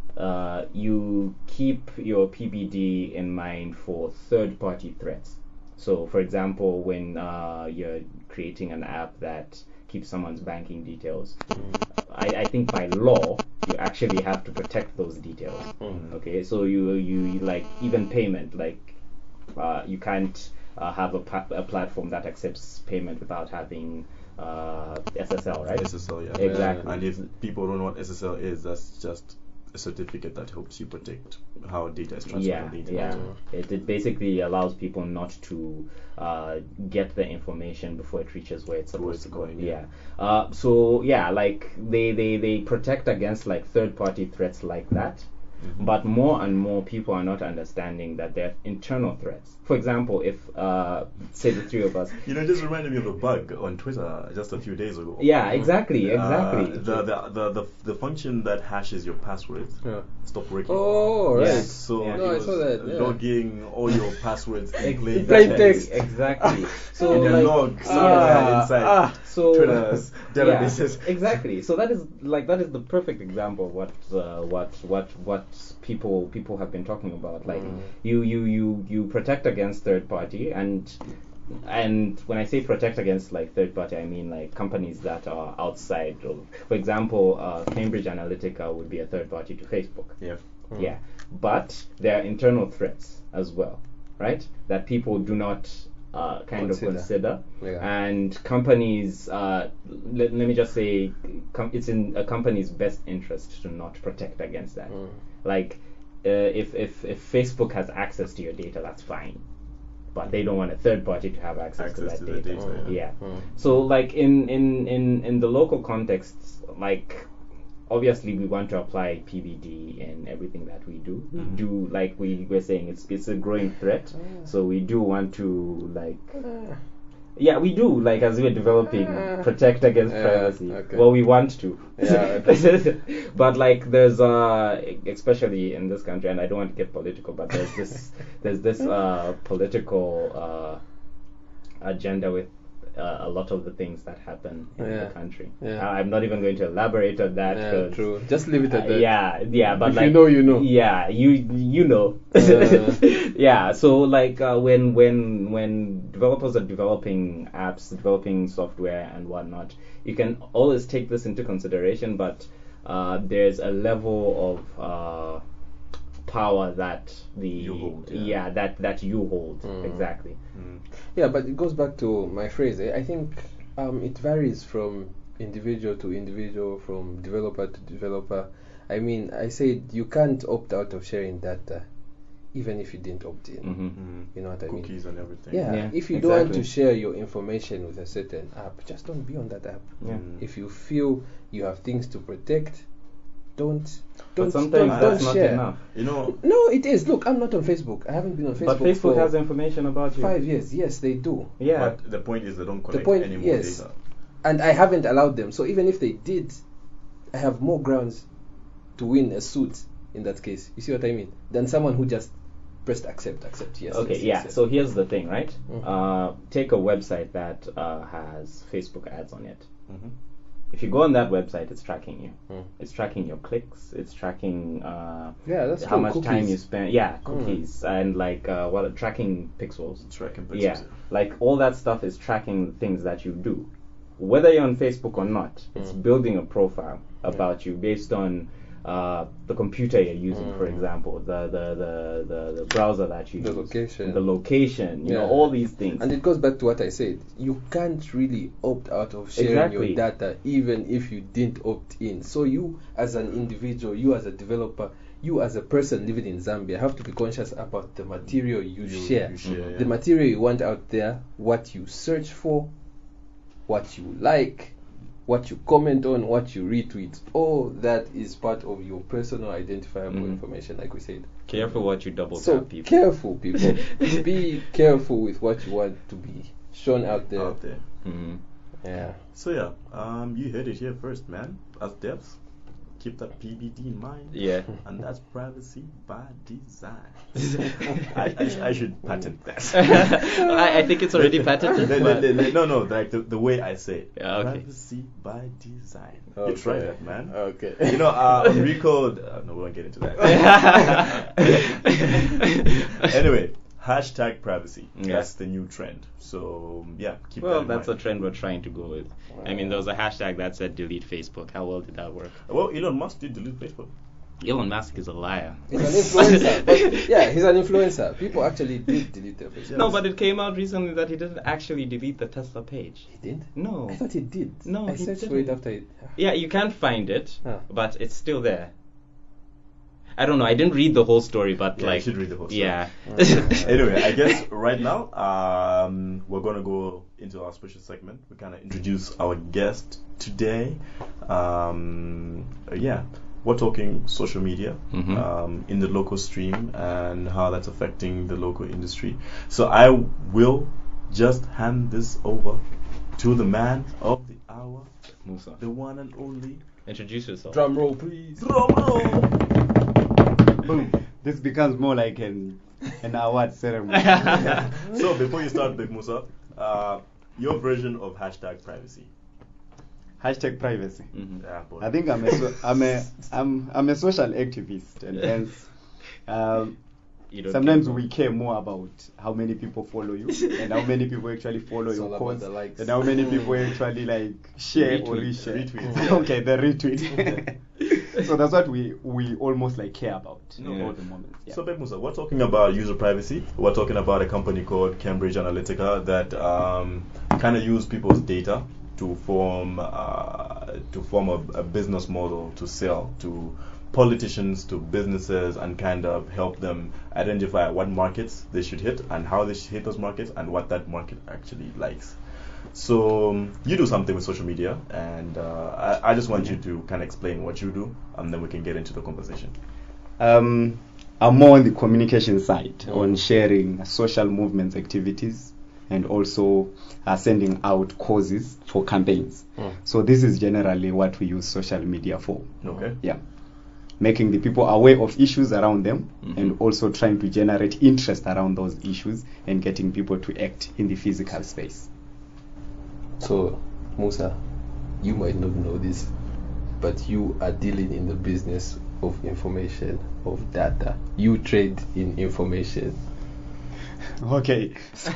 uh, you keep your P B D in mind for third-party threats. So, for example, when uh, you're creating an app that keeps someone's banking details, I, I think by law you actually have to protect those details. Okay, so you you, you like even payment, like uh, you can't uh, have a, pa- a platform that accepts payment without having uh, S S L, right? S S L, yeah. Exactly. And if people don't know what S S L is, that's just a certificate that helps you protect how data is transferred Yeah, on the internet. yeah. It, it basically allows people not to uh, get the information before it reaches where it's Where supposed it's to go. going, Yeah. yeah. Uh, so yeah, like they, they, they protect against like third-party threats like that. But more and more people are not understanding that they're internal threats. For example, if uh, say the three of us. You know, it just reminded me of a bug on Twitter just a few days ago. Yeah, exactly, Uh, exactly. the, the, the, the, the function that hashes your passwords Yeah. stopped working. Oh, right. Yeah. So Yeah. it No, I was saw that, yeah. logging all your passwords in Ex- plain Plain text. text. Exactly. So in a like, log yeah. somewhere inside ah, so Twitter's databases. Yeah, exactly. So that is like that is the perfect example of what uh, what what what people people have been talking about. Like you you you you protect against third party, and and when I say protect against like third party, I mean like companies that are outside of, for example, uh, Cambridge Analytica would be a third party to Facebook. Yeah. Yeah, but there are internal threats as well, right? That people do not uh, kind Consider. of consider, Yeah. and companies. Uh, let, let me just say, com- it's in a company's best interest to not protect against that. Like, uh, if if if Facebook has access to your data, that's fine, but they don't want a third party to have access, to Access that to the data. data, yeah. Mm. So like in in in in the local context, like obviously we want to apply P B D in everything that we do. We do, like we were saying, it's it's a growing threat. So we do want to like yeah, we do, like as we're developing, protect against Yeah, privacy. okay. Well, we want to. Yeah, But like there's uh especially in this country, and I don't want to get political, but there's this there's this uh political uh agenda with uh, a lot of the things that happen in Yeah. the country. Yeah. Uh, I'm not even going to elaborate on that. Yeah, 'cause, true. Just leave it at uh, that. yeah, yeah, but If like you know, you know. Yeah, you you know. Uh. Yeah, so like uh, when when when developers are developing apps, developing software and whatnot, you can always take this into consideration. But uh, there's a level of uh, power that the You hold, yeah. that that you hold exactly. Yeah, but it goes back to my phrase. eh, I think um, it varies from individual to individual, from developer to developer. I mean, I said you can't opt out of sharing data even if you didn't opt in. Mm-hmm. Mm. You know what I mean? Cookies and everything. Yeah. Yeah, If you don't want exactly. to share your information with a certain app, just don't be on that app. Yeah. Mm. If you feel you have things to protect, don't But don't sometimes don't, that's don't not share. enough. You know, No, it is. Look, I'm not on Facebook. I haven't been on Facebook. But Facebook for has information about you. five years. Yes, they do. Yeah. but the point is they don't collect point- any more yes. data. And I haven't allowed them. So even if they did, I have more grounds to win a suit in that case. You see what I mean? Than someone who just pressed accept, accept, yes. Okay, yes, yeah. yes, yes. So here's the thing, right? Mhm. Uh, take a website that uh, has Facebook ads on it. Mm-hmm. If you go on that website, it's tracking you. Mm. It's tracking your clicks. It's tracking uh, Yeah, that's how true. much time Cookies. you spend. Yeah, cookies and like uh, what tracking pixels. Tracking pixels. Yeah, like all that stuff is tracking things that you do. Whether you're on Facebook or not, it's Mm. building a profile about you based on uh, the computer you're using, for Mm. example, the, the, the, the, the browser that you The use, location. the location, you know, Yeah. all these things. And it goes back to what I said. You can't really opt out of sharing Exactly. your data even if you didn't opt in. So you as an individual, you as a developer, you as a person living in Zambia have to be conscious about the material you, You- share. you share, yeah. The material you want out there, what you search for, what you like, what you comment on, what you retweet. All that is part of your personal identifiable Mhm. information, like we said. Careful what you double So tap, people. careful, people. Be careful with what you want to be shown out there. Out there. Mhm. Yeah. So yeah, um, you heard it here first, man. As devs, keep that P B D in mind. Yeah. And that's privacy by design. I, I, sh- I should patent that. I, I think it's already patented. Le- le- but- le- le- no, no, like the, the way I say it. Yeah, okay. Privacy by design. You try Okay. that, man. Okay. You know, uh, on Recode, uh, no, we won't get into that. Anyway, hashtag privacy. Yeah. That's the new trend. So, yeah, keep Well, that in that's a mind. trend we're trying to go with. I mean, there was a hashtag that said delete Facebook. How well did that work? Well, Elon Musk did delete Facebook. Elon Musk is a liar. He's an influencer. But yeah, he's an influencer. People actually did delete their Facebook. No, but it came out recently that he didn't actually delete the Tesla page. He didn't? No. I thought he did. No, I he searched for it didn't. after it. Yeah, you can find it, Huh. but it's still there. I don't know. I didn't read the whole story, but Yeah, you like, should read the whole story. yeah. Anyway, I guess right now um, we're gonna go into our special segment. We kind of introduce our guest today. Um, uh, yeah, we're talking social media Mhm. um, in the local stream and how that's affecting the local industry. So I will just hand this over to the man of the hour, Musa, the one and only introduce yourself. Drum roll, please. drum roll. Boom. This becomes more like an an award ceremony. So before you start, Big Musa, uh, your version of hashtag privacy. Hashtag privacy. Mhm. Yeah, boy. I think I'm a so, I'm a I'm I'm a social activist, and hence um, You don't sometimes care. we care more about how many people follow you and how many people actually follow It's your all about cause the likes. and how many people actually like share or Retweet. reshare. Retweet. Okay, the retweet. So that's what we we almost like care about Yeah. all the moments. Yeah. So, Big Musa, we're talking about user privacy. We're talking about a company called Cambridge Analytica that um, kind of use people's data to form uh, to form a, a business model to sell to politicians, to businesses, and kind of help them identify what markets they should hit and how they should hit those markets and what that market actually likes. So um, you do something with social media, and uh, I, I just want you to kind of explain what you do, and then we can get into the conversation. Um, I'm more on the communication side, Mm. on sharing social movements activities, and also uh, sending out causes for campaigns. Mm. So this is generally what we use social media for. Okay. Yeah, making the people aware of issues around them, Mhm. and also trying to generate interest around those issues and getting people to act in the physical space. So, Musa, you might not know this, but you are dealing in the business of information, of data. You trade in information. Okay, so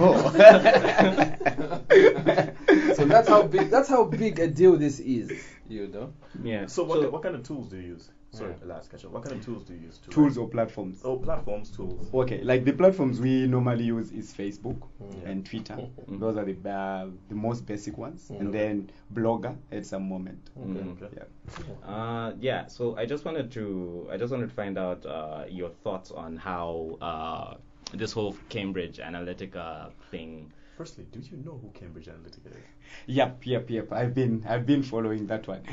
So that's how big that's how big a deal this is, you know. Yeah. So what what kind of tools do you use? Sorry, Yeah. last question. What kind of tools do you use? To Tools write? or platforms? Oh, platforms, tools. Okay, like the platforms we normally use is Facebook Yeah. and Twitter. Mhm. Those are the uh, the most basic ones, Mhm. and then Blogger at some moment. Okay. Mm. Okay. Yeah. Uh, yeah, so I just wanted to I just wanted to find out uh, your thoughts on how uh, this whole Cambridge Analytica thing. Firstly, do you know who Cambridge Analytica is? Yep, yep, yep. I've been I've been following that one.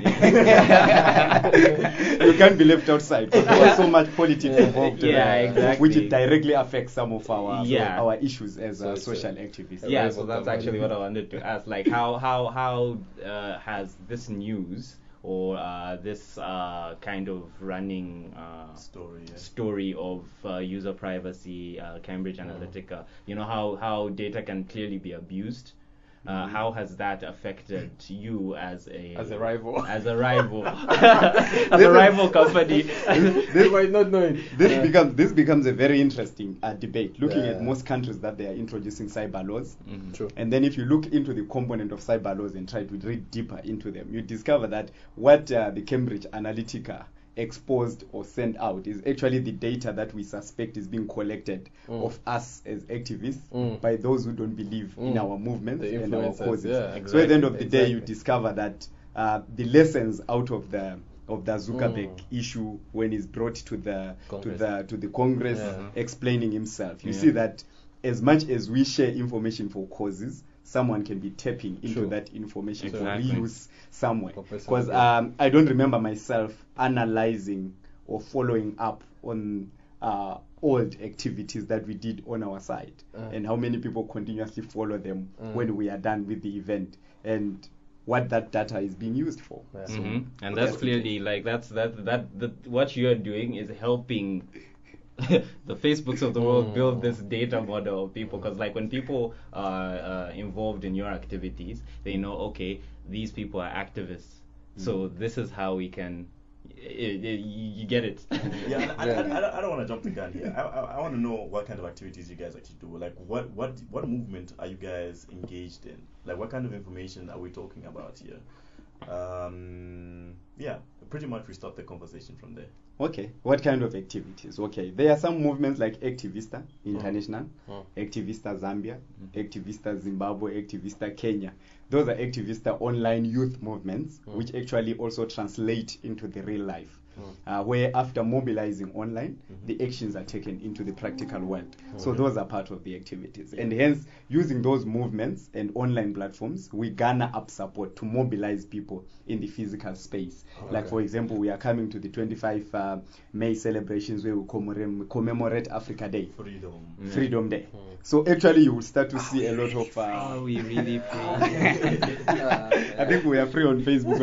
You can't be left outside. There's so much politics involved, Yeah, uh, exactly. which it directly affects some of our Yeah. our issues as So uh, it's, uh, social activists. Yeah, rival so that's company. actually what I wanted to ask. Like, how how how uh, has this news or uh, this uh, kind of running uh, Story. Yeah. story of uh, user privacy, uh, Cambridge Analytica, you know, how how data can clearly be abused. Uh, how has that affected you as a As a rival. as a rival as a rival company? They might not know it. This Yeah. becomes this becomes a very interesting uh, debate. Looking at Yeah. most countries that they are introducing cyber laws, Mhm. True. and then if you look into the component of cyber laws and try to read deeper into them, you discover that what uh, the Cambridge Analytica exposed or sent out is actually the data that we suspect is being collected Mm. of us as activists Mm. by those who don't believe in Mm. our movements The and our influencers, causes. yeah, So at the end of exactly, the day, you exactly. discover that uh, the lessons out of the of the Zuckerberg Mm. issue when he's brought to the Congress. to the to the Congress Yeah. explaining himself. You Yeah. see that as much as we share information for causes, someone can be tapping into True. that information Exactly. for reuse somewhere. For personal Because gain. um, I don't remember myself analyzing or following up on uh, old activities that we did on our side Uh. and how many people continuously follow them Mm. when we are done with the event and what that data is being used for. Yeah. So, Mhm. And but that's the clearly like that's that that that what you're doing is helping the Facebooks of the world Mm. build this data model of people, because like when people are uh, involved in your activities, they know, okay, these people are activists, so this is how we can y- y- y- you get it. Yeah, and I, I, Yeah. I, don't- I don't want to jump the gun here. I, I, I want to know what kind of activities you guys actually do. Like, what, what, what movement are you guys engaged in? Like, what kind of information are we talking about here? Um, yeah, pretty much we start the conversation from there. Okay, what kind of activities? Okay, there are some movements like Activista International, Mm. Activista Zambia, Activista Zimbabwe, Activista Kenya. Those are Activista online youth movements, Mm. which actually also translate into the real life. Mm. Uh, where after mobilizing online, Mhm. the actions are taken into the practical world. So Okay. those are part of the activities. And hence, using those movements and online platforms, we garner up support to mobilize people in the physical space. Like, Okay. for example, we are coming to the twenty-fifth uh, May celebrations where we commemorate, commemorate Africa Day, Freedom. Mm. Freedom Day. Mm. So actually, you will start to see a lot of... Uh, Are we really free? I think we are free on Facebook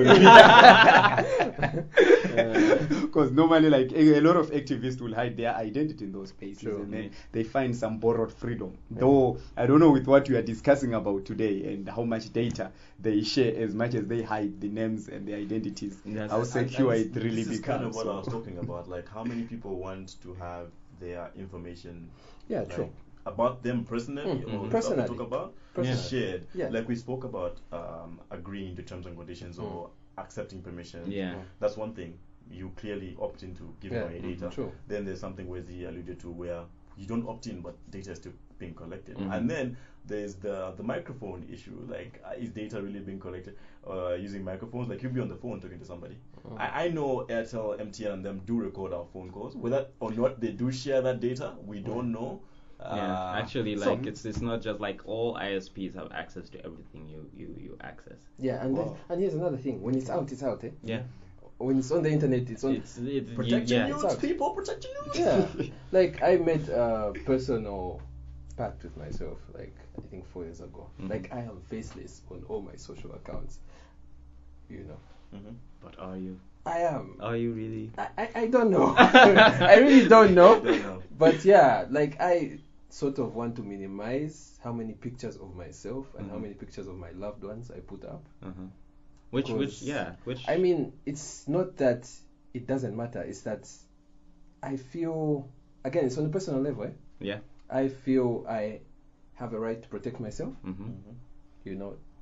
because normally, like a, a lot of activists will hide their identity in those spaces, True. and then they find some borrowed freedom. Though I don't know with what we are discussing about today and how much data they share, as much as they hide the names and the identities, Yes. how And- secure and it really this is kind of becomes. what I was So- talking about. Like, how many people want to have their information Yeah, like, true. about them personally, Mm, or mhm. the Personally. stuff we talk about, Personally. shared. Yeah. Like we spoke about um, agreeing to terms and conditions Mm. or accepting permission. Yeah. That's one thing. You clearly opt into giving Yeah, away mhm, data. true. Then there's something where he alluded to where you don't opt in, but data is still being collected. Mhm. And then there's the the microphone issue. Like, uh, is data really being collected uh, using microphones? Like, you'll be on the phone talking to somebody. Mm. I, I know Airtel, M T N, and them do record our phone calls. Whether or not they do share that data, we don't know. Yeah, Uh, actually, so- like it's it's not just like all I S Ps have access to everything you you you access. Yeah, and Wow. this, and here's another thing. When it's out, it's out. Eh? Yeah, When it's on the internet, it's on. it's it, Protect you, your yeah. youths, It's out. people. Protect your youths. Yeah, like I made a personal pact with myself, like I think four years ago. Mhm. Like I am faceless on all my social accounts. You know, Mhm. But are you? I am. Are you really? I, I, I don't know. I really don't know. Don't know. But yeah, like I sort of want to minimize how many pictures of myself and how Mhm. many pictures of my loved ones I put up. Uh-huh. Which which 'Cause, yeah which. I mean, it's not that it doesn't matter. It's that I feel, again, it's on a personal level. Eh? yeah. I feel I have a right to protect myself. Mm-hmm. Mhm. You know,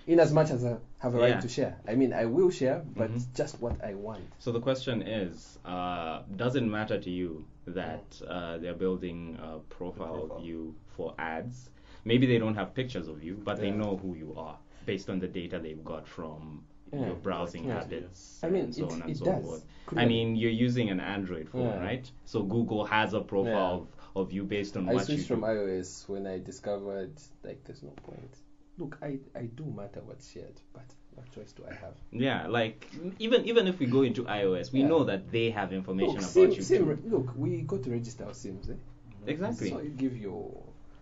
in as much as I have a right Yeah. to share. I mean, I will share, but Mhm. just what I want. So the question is, uh, does it matter to you that uh, they're building a profile profile. of you for ads? Maybe they don't have pictures of you, but they Yeah. know who you are based on the data they've got from Yeah. your browsing Yeah. habits I mean, and so it- on and it so does, forth. I clearly. mean, you're using an Android phone, Yeah. right? So Google has a profile Yeah. of, of you based on I what you switched from do. iOS when I discovered like there's no point. Look, I, I do matter what's shared, but what choice do I have? Yeah, like even even if we go into iOS, we Yeah. know that they have information Look, about sim, you sim, too. look, we go to register our SIMs, eh? Exactly. So you give your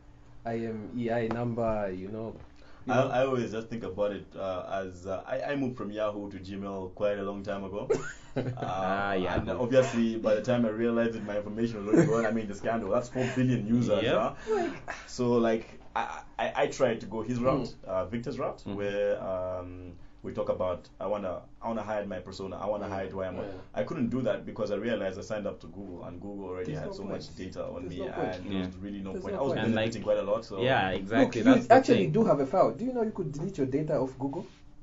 I M E I number, you know. you I, know. I always just think about it uh, as uh, I, I moved from Yahoo to Gmail quite a long time ago. uh, Ah, And Yahoo. obviously, by the time I realized that my information was already gone, I mean, the scandal, that's four billion users. Yep. Huh? So, like, I, I, I tried to go his route, Mm. uh, Victor's route, Mhm. where um, we talk about I wanna I wanna hide my persona, I wanna Mm. hide who I am. Yeah. I couldn't do that because I realized I signed up to Google, and Google already There's had no so point. much data on There's me, no point. and Yeah. there was really no There's point. no I was point. And, like, benefiting quite a lot. So Yeah, Look, exactly. you That's the actually thing. do have a file. Do you know you could delete your data off Google?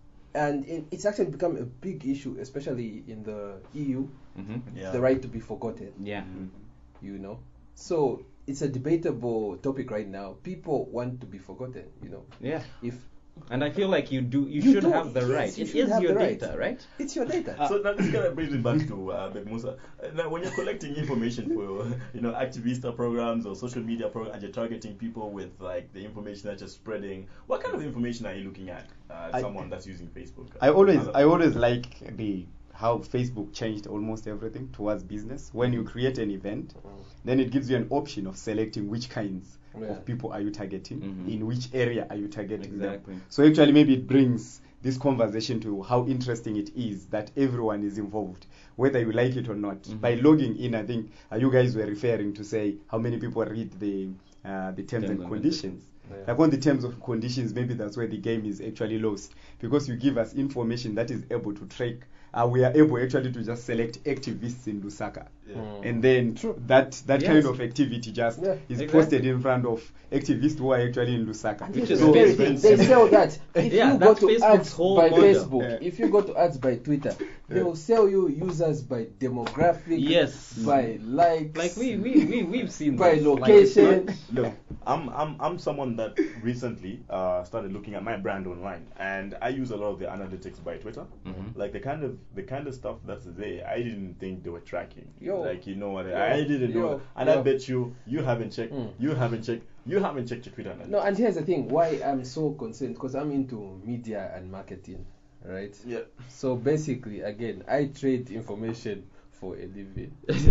And it, it's actually become a big issue, especially in the E U, Mhm. yeah. the right to be forgotten, Yeah. Mhm. you know. So it's a debatable topic right now. People want to be forgotten, you know. Yeah. If And I feel like you do you, You should do, have the yes, right. you It should is have your the right. data, right? it's your data. So that this kind of brings me back to uh, Beg Musa. Uh, Now, when you're collecting information for you know activista programs or social media programs, and you're targeting people with like the information that you're spreading, what kind of information are you looking at? Uh, I- someone that's using Facebook. I always Other- I always like the how Facebook changed almost everything towards business. When you create an event, then it gives you an option of selecting which kinds Yeah. of people are you targeting, Mhm. in which area are you targeting Exactly. them. So actually maybe it brings this conversation to how interesting it is that everyone is involved, whether you like it or not. Mhm. By logging in, I think uh, you guys were referring to say how many people read the uh, the terms, Terms and and conditions. Yeah. Like on the terms of conditions, maybe that's where the game is actually lost, because you give us information that is able to track. Uh, we are able actually to just select activists in Lusaka, Yeah. Mm. and then True. that that Yes. kind of activity just Yeah, is exactly. posted in front of activists who are actually in Lusaka. And Which here's is the very scary thing, expensive. they sell that. If Yeah, you go that's to Facebook's ads whole by model. Facebook, Yeah. if you go to ads by Twitter, they will sell you users by demographic, Yes. by likes, Like we we we we've seen by this. Like, it's location. not- Look, I'm I'm I'm someone that recently uh, started looking at my brand online, and I use a lot of the analytics by Twitter. Mhm. Like the kind of the kind of stuff that's there, I didn't think they were tracking. Yo. Like you know what? Yo. I didn't know, Yo. and I Yo. bet you you haven't checked, Mm. you haven't checked, you haven't checked your Twitter analytics. No, and here's the thing: why I'm so concerned, because I'm into media and marketing, right? Yeah. So basically, again, I trade information for a living.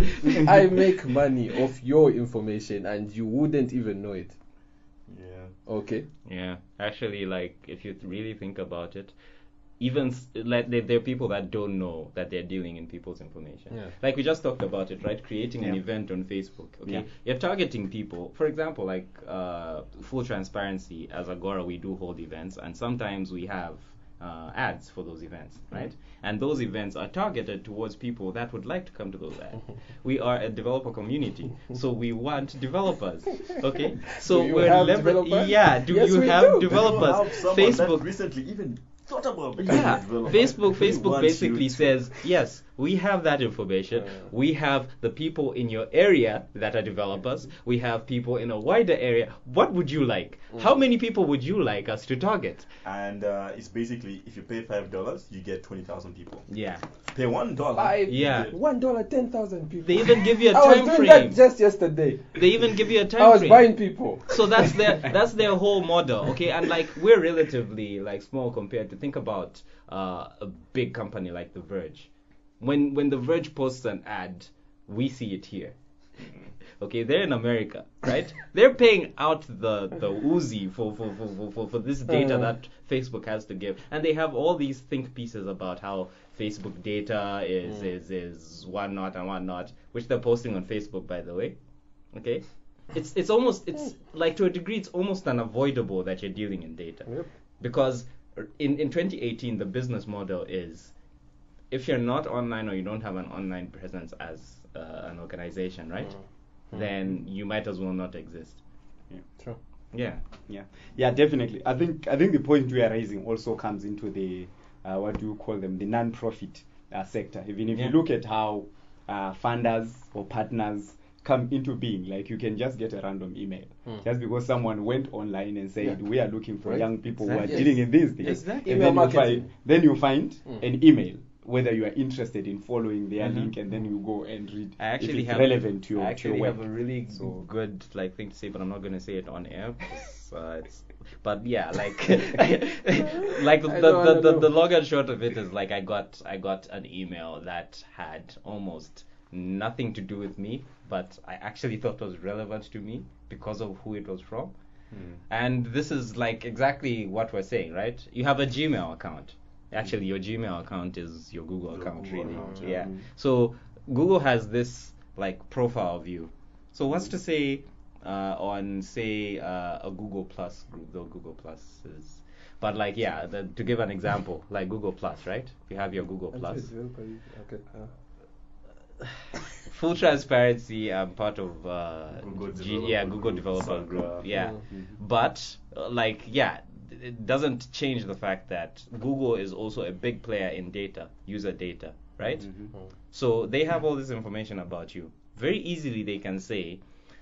I make money off your information, and you wouldn't even know it. Yeah. Okay. Yeah, actually, like if you really think about it, even s- like there, there are people that don't know that they're dealing in people's information. Yeah. Like we just talked about it, right? Creating an Yeah. event on Facebook. Okay, Yeah. you're targeting people. For example, like uh, full transparency, as Agora, we do hold events, and sometimes we have uh, ads for those events, right? And those events are targeted towards people that would like to come to those ads. We are a developer community, so we want developers. Okay, so Do you we're have lever- developers? Yeah, do Yes, you we have do. developers? You have someone that Facebook. recently even thought about becoming Yeah, a developer. Facebook. He Facebook wants basically you to- says, yes, we have that information. Yeah. We have the people in your area that are developers. We have people in a wider area. What would you like? How many people would you like us to target? And uh, it's basically if you pay five dollars, you get twenty thousand people. Yeah, Pay one dollar. Five. Yeah. One dollar, ten thousand people. they even give you a I was time doing frame. that just yesterday. They even give you a time I was frame. buying people. So that's their that's their whole model, okay? And like we're relatively like small compared to think about uh, a big company like The Verge. When when The Verge posts an ad, we see it here. Okay, they're in America, right? They're paying out the the Uzi for for, for, for, for, for this data Uh. that Facebook has to give, and they have all these think pieces about how Facebook data is Mm. is is whatnot and whatnot, which they're posting on Facebook, by the way. Okay, it's it's almost it's like to a degree it's almost unavoidable that you're dealing in data Yep. because in in twenty eighteen the business model is if you're not online or you don't have an online presence as uh, an organization, right? Mm. Then you might as well not exist. True. Yeah. Yeah, yeah, definitely. I think I think the point we are raising also comes into the uh, what do you call them, the non-profit uh, sector. Even if Yeah. you look at how uh, funders or partners come into being, like you can just get a random email Hmm. just because someone went online and said Yeah. we are looking for Right. young people who are Exactly. dealing in these things. Exactly. And Email then you marketing. find then you find Hmm. an email whether you are interested in following their Mhm. link, and then you go and read I actually if it's have relevant to your, I to actually your have work. a really So- good like thing to say, but I'm not going to say it on air. Because, uh, it's, but yeah, like like the I the, don't the, wanna the, know. the long and short of it is like I got I got an email that had almost nothing to do with me, but I actually thought was relevant to me because of who it was from. Hmm. And this is like exactly what we're saying, right? You have a Gmail account. Actually, your Gmail account is your Google Your account, Google really. account, yeah. yeah. Mm. So Google has this like profile view. So what's to say uh, on say uh, a Google Plus group, though Google Plus is, but like yeah, the, to give an example, like Google Plus, right? You have your Google Plus. Okay. Uh, Full transparency, I'm part of uh, Google G- Developer yeah Google Group, Developer Sangha. Group, yeah. Mhm. But uh, like yeah, it doesn't change the fact that Google is also a big player in data, user data, right? Mhm. So they have all this information about you. Very easily they can say,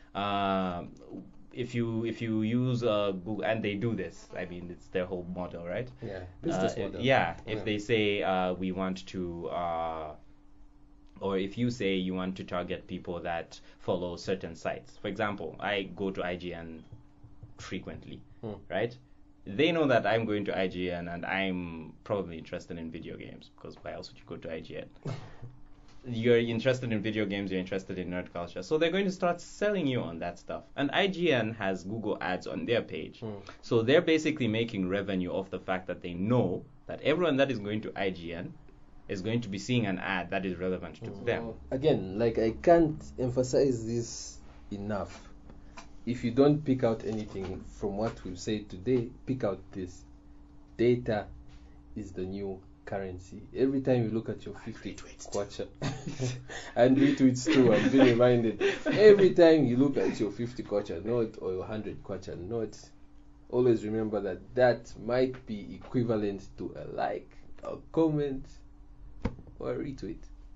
um, if you if you use uh, Google, and they do this. I mean, it's their whole model, right? Yeah. Business Uh, model. Yeah. If Yeah. they say uh, we want to, uh, or if you say you want to target people that follow certain sites. For example, I go to I G N frequently, Hmm. right? They know that I'm going to I G N and I'm probably interested in video games, because why else would you go to I G N? You're interested in video games, you're interested in nerd culture, so they're going to start selling you on that stuff. And I G N has Google Ads on their page, Hmm. so they're basically making revenue off the fact that they know that everyone that is going to I G N is going to be seeing an ad that is relevant to them. Well, again, like I can't emphasize this enough. If you don't pick out anything from what we've said today, pick out this. Data is the new currency. Every time you look at your fifty kwacha, and retweets too, I'm being reminded. Every time you look at your fifty kwacha note or your one hundred kwacha note, always remember that that might be equivalent to a like, a comment, or a retweet.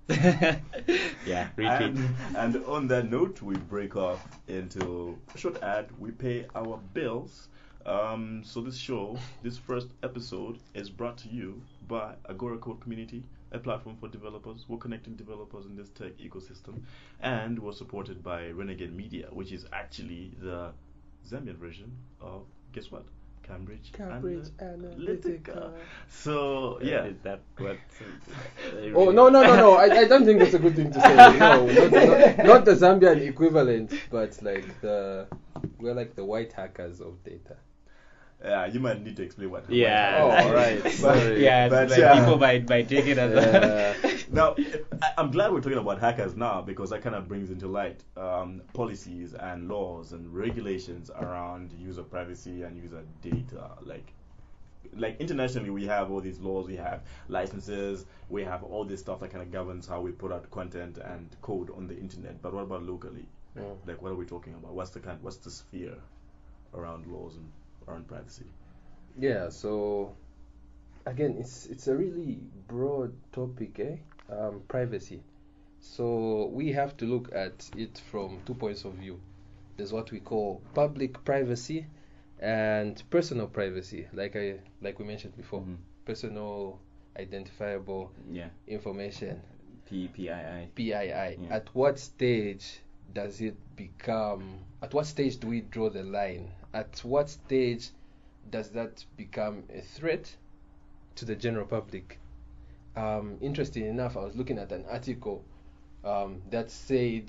Yeah, retweet. And, and on that note, we break off into a short ad. We pay our bills. Um, so this show, this first episode, is brought to you by Agora Code Community, a platform for developers. We're connecting developers in this tech ecosystem, and we're supported by Renegade Media, which is actually the Zambian version of, guess what? Cambridge, Cambridge Analytica. Analytica. So yeah, Is that what? Oh no no no no! I, I don't think that's a good thing to say. No, not, not, not the Zambian equivalent, but like the we're like the white hackers of data. yeah, you might need to explain what. Yeah. Oh, what- right. But- Sorry. Yeah, it's but like yeah. people might, might take it as Uh, Now, I- I'm glad we're talking about hackers now, because that kind of brings into light um, policies and laws and regulations around user privacy and user data. Like, like internationally, we have all these laws, we have licenses, we have all this stuff that kind of governs how we put out content and code on the internet. But what about locally? Mm. Like, what are we talking about? What's the kind? What's the sphere around laws and around privacy? Yeah, so again, it's it's a really broad topic, eh? Um, privacy. So we have to look at it from two points of view. There's what we call public privacy and personal privacy, like I like we mentioned before. Mhm. Personal identifiable Yeah, information, P P I I. P I I. Yeah. At what stage does it become? At what stage do we draw the line? At what stage does that become a threat to the general public? Um, interesting enough, I was looking at an article um, that said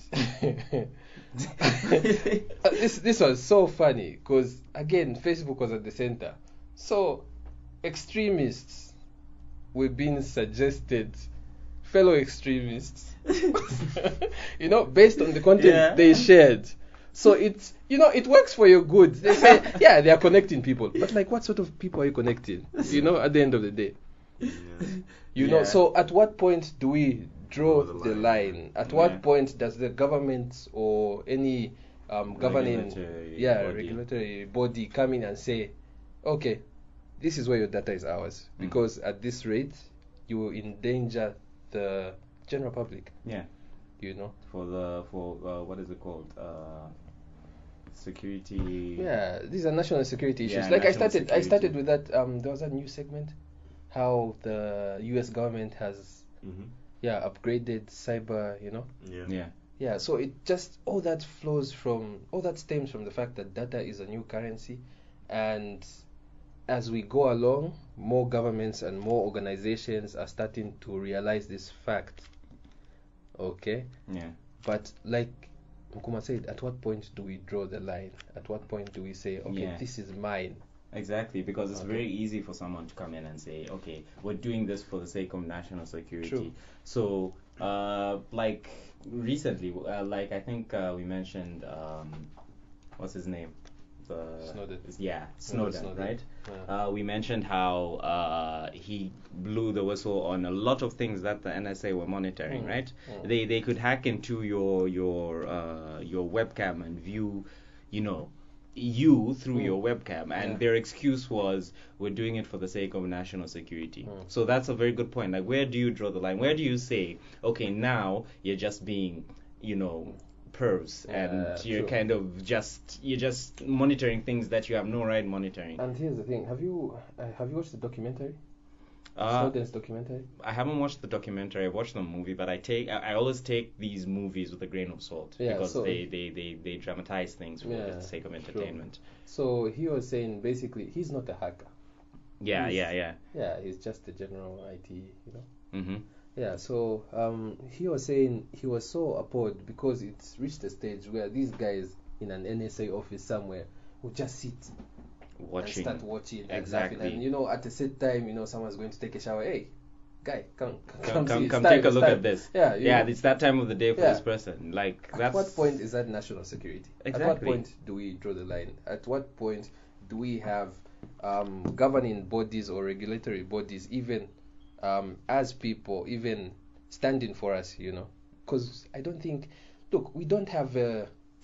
this. This was so funny because again, Facebook was at the center. So extremists were being suggested, fellow extremists, you know, based on the content Yeah. they shared. So it's, you know, it works for your good. They say, yeah, they are connecting people, but like, what sort of people are you connecting? You know, at the end of the day, you know. Yeah. So at what point do we draw Draw the the line? line. At Yeah. what point does the government or any um, governing, Regulatory yeah, body. regulatory body come in and say, okay, this is where your data is ours, Mm. because at this rate, you will endanger the general public. Yeah. You know. For the for uh, what is it called? Uh, security. Yeah, these are national security issues. Yeah, like I national started, I security. started with that. Um, there was a new segment, how the U S government has, Mm-hmm. yeah, upgraded cyber. You know. Yeah. Yeah. Yeah, so it just all that flows from all that stems from the fact that data is a new currency, and as we go along, more governments and more organizations are starting to realize this fact. Okay, Yeah. but like Mukuma said, at what point do we draw the line? At what point do we say, okay, Yeah. this is mine? Exactly, because it's Okay. very easy for someone to come in and say, okay, we're doing this for the sake of national security. True. So, uh, like recently, uh, like I think uh, we mentioned, um, what's his name? The Snowden. Yeah, Snowden, Snowden. right? Yeah. Uh, we mentioned how uh, he blew the whistle on a lot of things that the N S A were monitoring, Mm, right? mm. They they could hack into your your uh, your webcam and view, you know, you through Mm. your webcam, and Yeah. their excuse was we're doing it for the sake of national security. Mm. So that's a very good point. Like, where do you draw the line? Where do you say, okay, now you're just being, you know, pervs, Yeah, and you're true. kind of just you're just monitoring things that you have no right monitoring. And here's the thing: have you uh, have you watched the documentary? Uh, Snowden's documentary. I haven't watched the documentary. I watched the movie, but I take I, I always take these movies with a grain of salt Yeah, because so- they, they, they, they dramatize things for Yeah, the sake of true. entertainment. So he was saying basically he's not a hacker. Yeah, He's- yeah, yeah. Yeah, he's just a general I T, you know. Mhm. Yeah, so um, he was saying he was so appalled because it's reached a stage where these guys in an N S A office somewhere would just sit Watching. and start watching and Exactly. laughing. And you know, at a set time, you know, someone's going to take a shower. Hey, guy, come, come, Come, come, come, see, come it's take time, a look it's at time. this. Yeah, you Yeah, know. it's that time of the day for Yeah. this person. Like, At that's what point is that national security? At what Exactly. point do we draw the line? At what point do we have um, governing bodies or regulatory bodies, even um, as people, even standing for us? You know, because I don't think. Look, we don't have. Uh,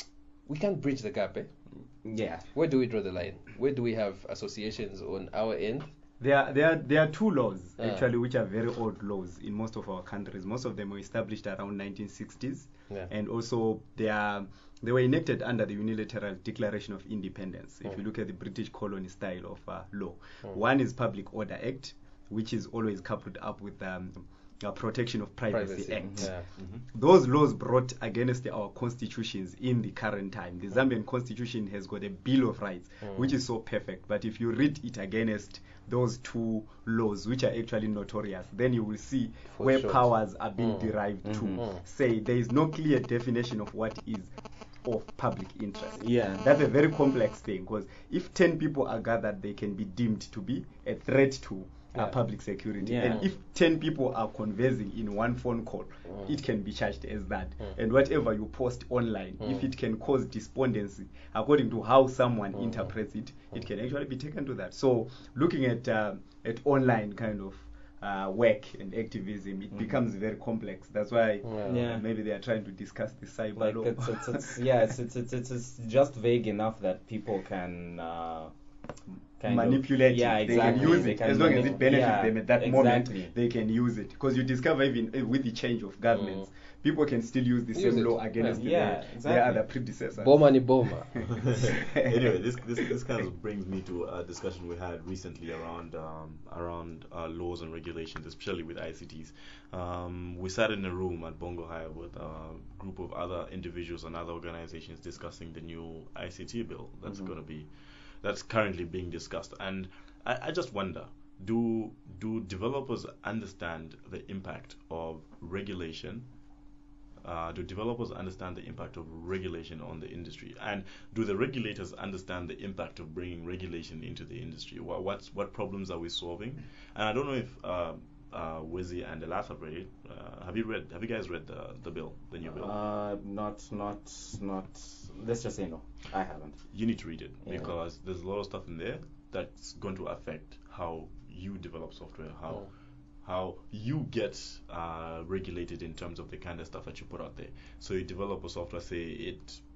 we can't bridge the gap. Eh? yeah. Where do we draw the line? Where do we have associations on our end? There are, there, are, there are two laws Ah. actually which are very old laws in most of our countries. Most of them were established around nineteen sixties, Yeah. and also they are they were enacted under the Unilateral Declaration of Independence. If Mm. you look at the British colony style of uh, law, Mm. one is Public Order Act, which is always coupled up with um, uh, Protection of Privacy, Privacy. Act. Yeah. Those laws brought against our constitutions in the current time. The Zambian constitution has got a Bill of Rights, Mm. which is so perfect. But if you read it against those two laws, which are actually notorious, then you will see For where sure. powers are being Mm. derived Mhm. to. Mm. Say there is no clear definition of what is of public interest. Yeah. That's a very complex thing, because if ten people are gathered, they can be deemed to be a threat to Yeah. uh, public security. Yeah. And if ten people are conversing in one phone call, Mm. it can be charged as that. Mm. And whatever you post online, Mm. if it can cause despondency, according to how someone Mm. interprets it, it can actually be taken to that. So looking at uh, at online kind of uh, work and activism, it Mhm. becomes very complex. That's why Yeah. uh, Yeah. maybe they are trying to discuss the cyber Like law. it's, it's, it's yeah it's, it's it's it's it's just vague enough that people can uh, kind of- manipulate yeah it. They exactly can use They it can as long as mani- it benefits yeah, them at that exactly. moment. They can use it because you discover even uh, with the change of governments, people can still use the Use same it. law against Yeah, their, yeah, their exactly. other predecessors. Boma ni boma. Anyway, this, this this kind of brings me to a discussion we had recently around um, around uh, laws and regulations, especially with I C Ts. Um, we sat in a room at Bongo High with a group of other individuals and other organizations discussing the new I C T bill that's Mhm. going to be that's currently being discussed. And I, I just wonder, do do developers understand the impact of regulation? Uh, do developers understand the impact of regulation on the industry, and do the regulators understand the impact of bringing regulation into the industry? What what's, what problems are we solving? And I don't know if uh, uh, Wizzy and Elas have read it. Uh, have you read? Have you guys read the the bill, the new bill? Uh, not not not. Let's just say no. I haven't. You need to read it Yeah. because there's a lot of stuff in there that's going to affect how you develop software, how Oh. how you get uh, regulated in terms of the kind of stuff that you put out there. So you develop a software, say it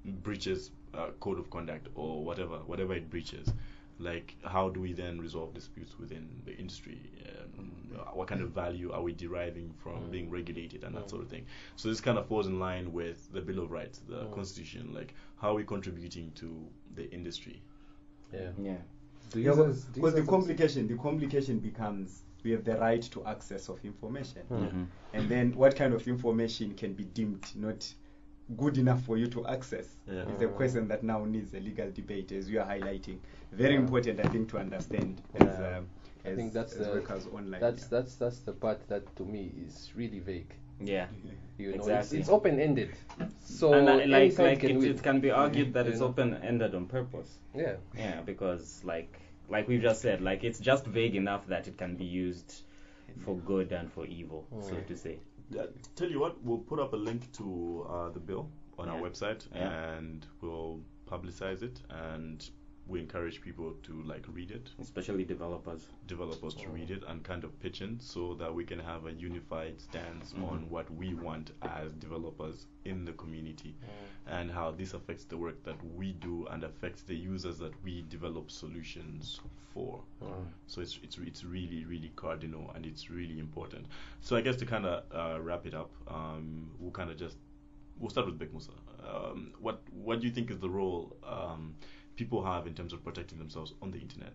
breaches uh, code of conduct or whatever, whatever it breaches, like how do we then resolve disputes within the industry? Um, what kind of value are we deriving from Mm. being regulated and that Mm. sort of thing? So this kind of falls in line with the Bill of Rights, the Mm. Constitution. Like how are we contributing to the industry? Yeah. Yeah. Do Yeah, users- do because the users- complication, the complication becomes we have the right to access of information, Mhm. and then what kind of information can be deemed not good enough for you to access Yeah. is the question that now needs a legal debate, as you are highlighting. Very Yeah. important, I think, to understand as, Yeah. um, I as, think that's as the workers online. that's yeah. that's that's the part that to me is really vague. Yeah. You know, Exactly. it's, it's open ended. So and uh, any like side like can it, win, it can be argued that you it's know? open ended on purpose. Yeah. Yeah, because like like we've just said, like it's just vague enough that it can be used for good and for evil, so Mm. to say. Uh, tell you what, we'll put up a link to uh, the bill on our Yeah. website, Yeah. and we'll publicize it, and we encourage people to like read it, Especially developers. developers to Mm. read it and kind of pitch in, so that we can have a unified stance Mhm. on what we want as developers in the community, and how this affects the work that we do and affects the users that we develop solutions for. Mm. So it's it's it's really really cardinal, and it's really important. So I guess to kind of uh, wrap it up, um, we'll kind of just we'll start with Big Musa. Um, what what do you think is the role um, people have in terms of protecting themselves on the internet?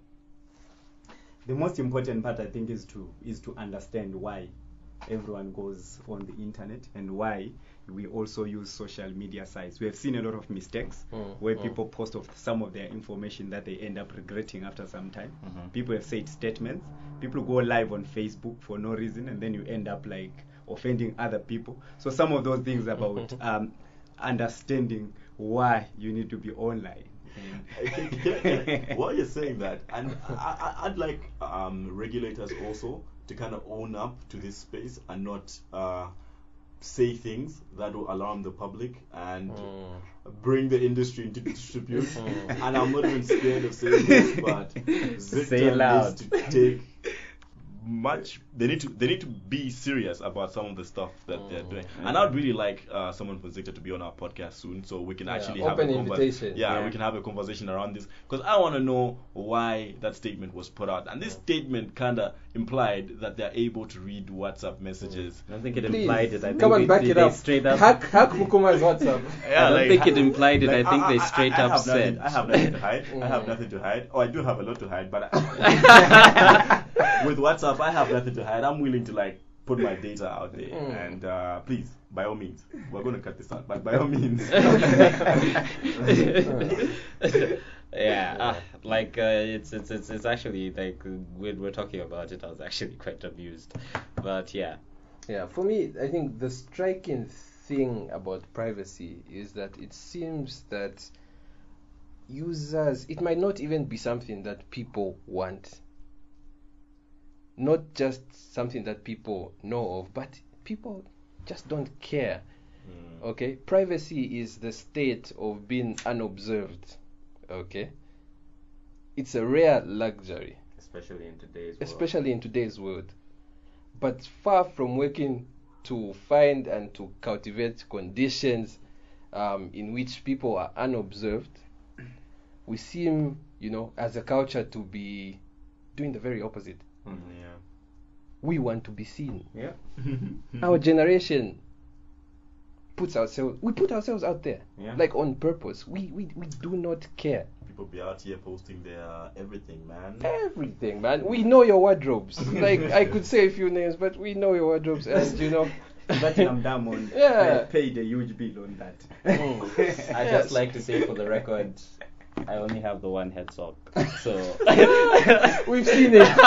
The most important part, I think, is to is to understand why everyone goes on the internet and why we also use social media sites. We have seen a lot of mistakes Mm, where mm. people post of some of their information that they end up regretting after some time. Mhm. People have said statements. People go live on Facebook for no reason, and then you end up like offending other people. So some of those things about um, understanding why you need to be online. I think, yeah, yeah, while you're saying that, and I, I, I'd like um, regulators also to kind of own up to this space and not uh, say things that will alarm the public and Mm. bring the industry into dispute. Mm. And I'm not even scared of saying this, but Say Victor loud. needs to take much. They need to. They need to be serious about some of the stuff that they're Mm. doing. And I'd really like uh, someone from Zictor to be on our podcast soon, so we can Yeah, actually open have a conver- invitation. Yeah, Yeah. we can have a conversation around this, because I want to know why that statement was put out. And this statement kind of implied that they're able to read WhatsApp messages. I don't think it Please, implied it. I think come and they- back they, it they up. straight up. Hack hack Mukuma's WhatsApp. I don't think it implied it. I think they I- straight I up have nothing- said. I have nothing to hide. I have Mm. nothing to hide. Oh, I do have a lot to hide, but I, with WhatsApp, I have nothing to hide. I'm willing to like put my data out there, Mm. and uh, please, by all means, we're going to cut this out, but by all means. yeah, uh, like uh, it's it's it's it's actually like when we're talking about it, I was actually quite amused, but yeah. Yeah, for me, I think the striking thing about privacy is that it seems that users, it might not even be something that people want, not just something that people know of, but people just don't care. Okay, privacy is the state of being unobserved. Okay, it's a rare luxury, Especially in today's world. especially in today's world. But far from working to find and to cultivate conditions um, in which people are unobserved, we seem, you know, as a culture to be doing the very opposite. Mhm. Yeah. We want to be seen. Yeah. Our generation puts ourselves, we put ourselves out there, Yeah. like on purpose. We, we, we do not care. People be out here posting their everything, man. Everything, man. We know your wardrobes. Like, I could say a few names, but we know your wardrobes, and you know. Platinum Diamond Yeah. paid a huge bill on that. Mm. I Yes. just like to say for the record, I only have the one head sock, so We've seen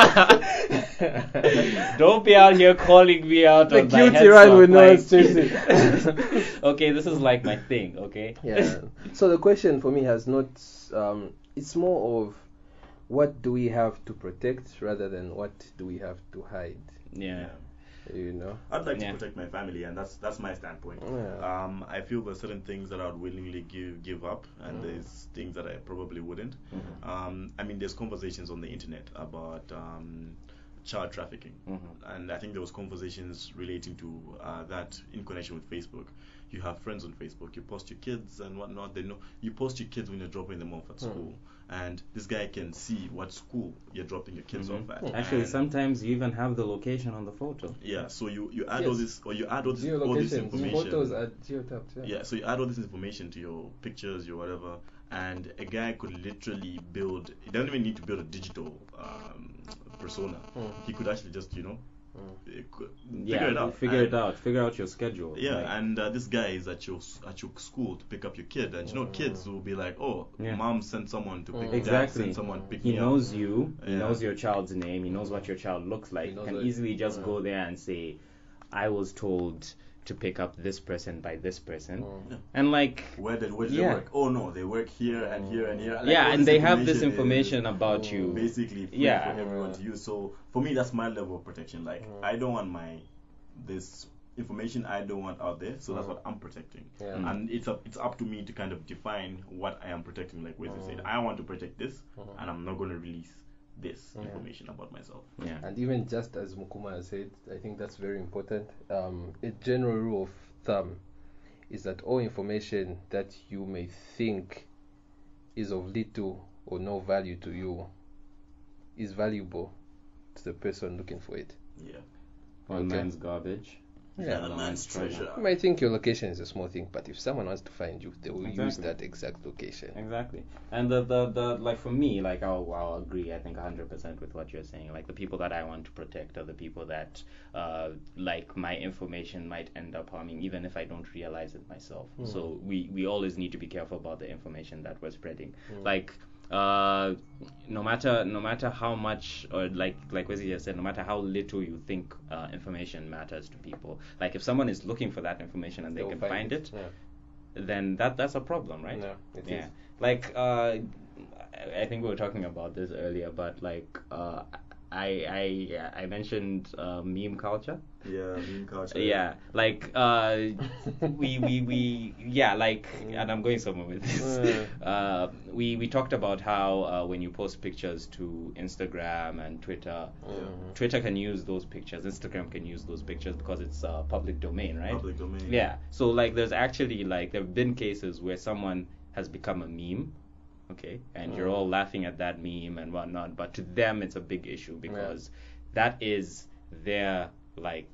it. don't be out here calling me out The on my guilty head run sock, with no like- one's chasing. Okay, this is like my thing. Okay. Yeah. So the question for me has not. Um, it's more of what do we have to protect rather than what do we have to hide. Yeah. You know. I'd like Yeah. to protect my family, and that's that's my standpoint. Yeah. Um, I feel there's certain things that I would willingly give give up, and Mm. there's things that I probably wouldn't. Mhm. Um, I mean, there's conversations on the internet about um, child trafficking, Mhm. and I think there was conversations relating to uh, that in connection with Facebook. You have friends on Facebook. You post your kids and whatnot. They know you post your kids when you're dropping them off at school, and this guy can see what school you're dropping your kids Mhm. off at. Actually, And- sometimes you even have the location on the photo. yeah. So you you add all Yes. this, or you add all this, all this Geolocation. information. Photos are geotagged. Yeah. Yeah, so you add all this information to your pictures, your whatever, and a guy could literally build. He doesn't even need to build a digital um, persona. Mm. He could actually just, you know, Mm. eh, co- Yeah, figure it out. Figure And- it out. Figure out your schedule. Yeah, Like, and uh, this guy is at your s- at your school to pick up your kid, and you know, kids will be like, "Oh, Yeah. mom sent someone to pick Mm. dad Exactly. sent someone to pick he me knows up." you. He Yeah. knows your child's name. He knows what your child looks like. He He knows can what- easily just yeah. go there and say, "I was told to pick up this person by this person," Mm. Yeah. and like. Where did where do Yeah. they work? Oh no, they work here and here and here. Like, Yeah, all and this they have this is information about you. basically free Yeah. for everyone to use. So for me, that's my level of protection. Like Mm. I don't want my this information I don't want out there, so that's Mm. what I'm protecting. Yeah. Mm. And it's up it's up to me to kind of define what I am protecting. Like Wesley said, Mm. I want to protect this, Mm. and I'm not going to release this Yeah. information about myself. Yeah. And even just as Mukuma has said, I think that's very important. Um, a general rule of thumb is that all information that you may think is of little or no value to you is valuable to the person looking for it. Yeah. One Okay. man's garbage. Yeah, Another man's treasure. You might think your location is a small thing, but if someone wants to find you, they will use Exactly. that exact location. Exactly. And the, the, the like for me, like I'll, I'll agree, I think one hundred percent with what you're saying. Like the people that I want to protect are the people that, uh, like my information might end up harming, even if I don't realize it myself. Mm. So we, we always need to be careful about the information that we're spreading. Mm. Like, uh, no matter no matter how much, or like like Wesley just said, no matter how little you think uh, information matters to people. Like if someone is looking for that information and they, will can find it, Yeah. then that that's a problem, right? Yeah, it yeah. is. Like uh, I I think we were talking about this earlier, but like uh, I I I mentioned uh, meme culture. Yeah, meme culture. Yeah, like uh, we we we yeah, like, and I'm going somewhere with this. Mm. Uh, we we talked about how uh, when you post pictures to Instagram and Twitter, Mhm. Twitter can use those pictures, Instagram can use those pictures because it's uh, public domain, right? Public domain. Yeah. So like, there's actually like there have been cases where someone has become a meme, okay, and you're all laughing at that meme and whatnot, but to them it's a big issue because that is their like.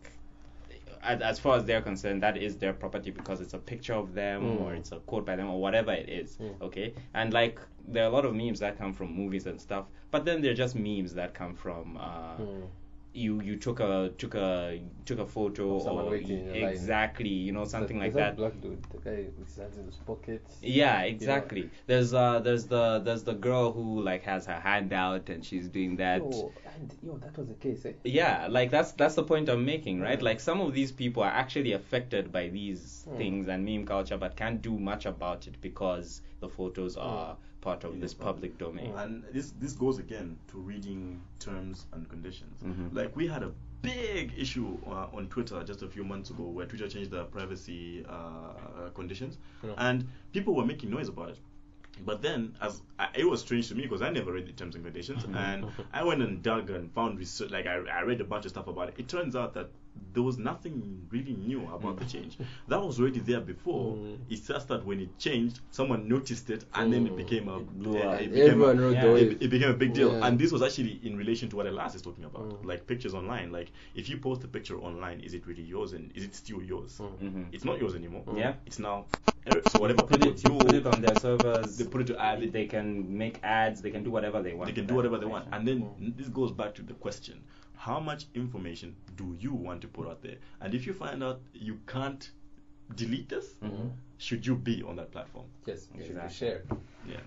As, as far as they're concerned, that is their property because it's a picture of them Mm. or it's a quote by them or whatever it is. Mm. Okay, and like there are a lot of memes that come from movies and stuff, but then they're just memes that come from uh, Mm. you you took a took a took a photo Of someone or waiting in your line. exactly, you know, something There's like that. black dude, the guy with his hands in his pockets. Yeah, exactly. There's uh there's the there's the girl who like has her hand out and she's doing that. Yo, and yo, that was the case, eh? Yeah, like that's that's the point I'm making, right? Mm. Like some of these people are actually affected by these Mm. things and meme culture, but can't do much about it because the photos are part of In this the public. public domain. And this this goes again to reading terms and conditions. Mhm. Like we had a big issue uh, on Twitter just a few months ago where Twitter changed the privacy uh, conditions, Yeah. and people were making noise about it. But then, as I, it was strange to me because I never read the terms and conditions, and I went and dug and found research. Like I, I read a bunch of stuff about it. It turns out that there was nothing really new about the change. That was already there before. Mm. It's just that when it changed, someone noticed it, and then it Mm. became a It blew uh, up. it became Everyone a, rode yeah, the it, wave. it became a big deal. Yeah. And this was actually in relation to what Elas is talking about, Mm. like pictures online. Like if you post a picture online, is it really yours, and is it still yours? Mm. Mhm. It's not yours anymore. Yeah. It's now. So whatever Put people it, you do, put it on their servers. they put it to ad. They can make ads. They can do whatever they want. They can with do that whatever they want. information. And then this goes back to the question: how much information do you want to put out there? And if you find out you can't delete this, Mhm. should you be on that platform? Yes, it should be Exactly. shared. Yeah.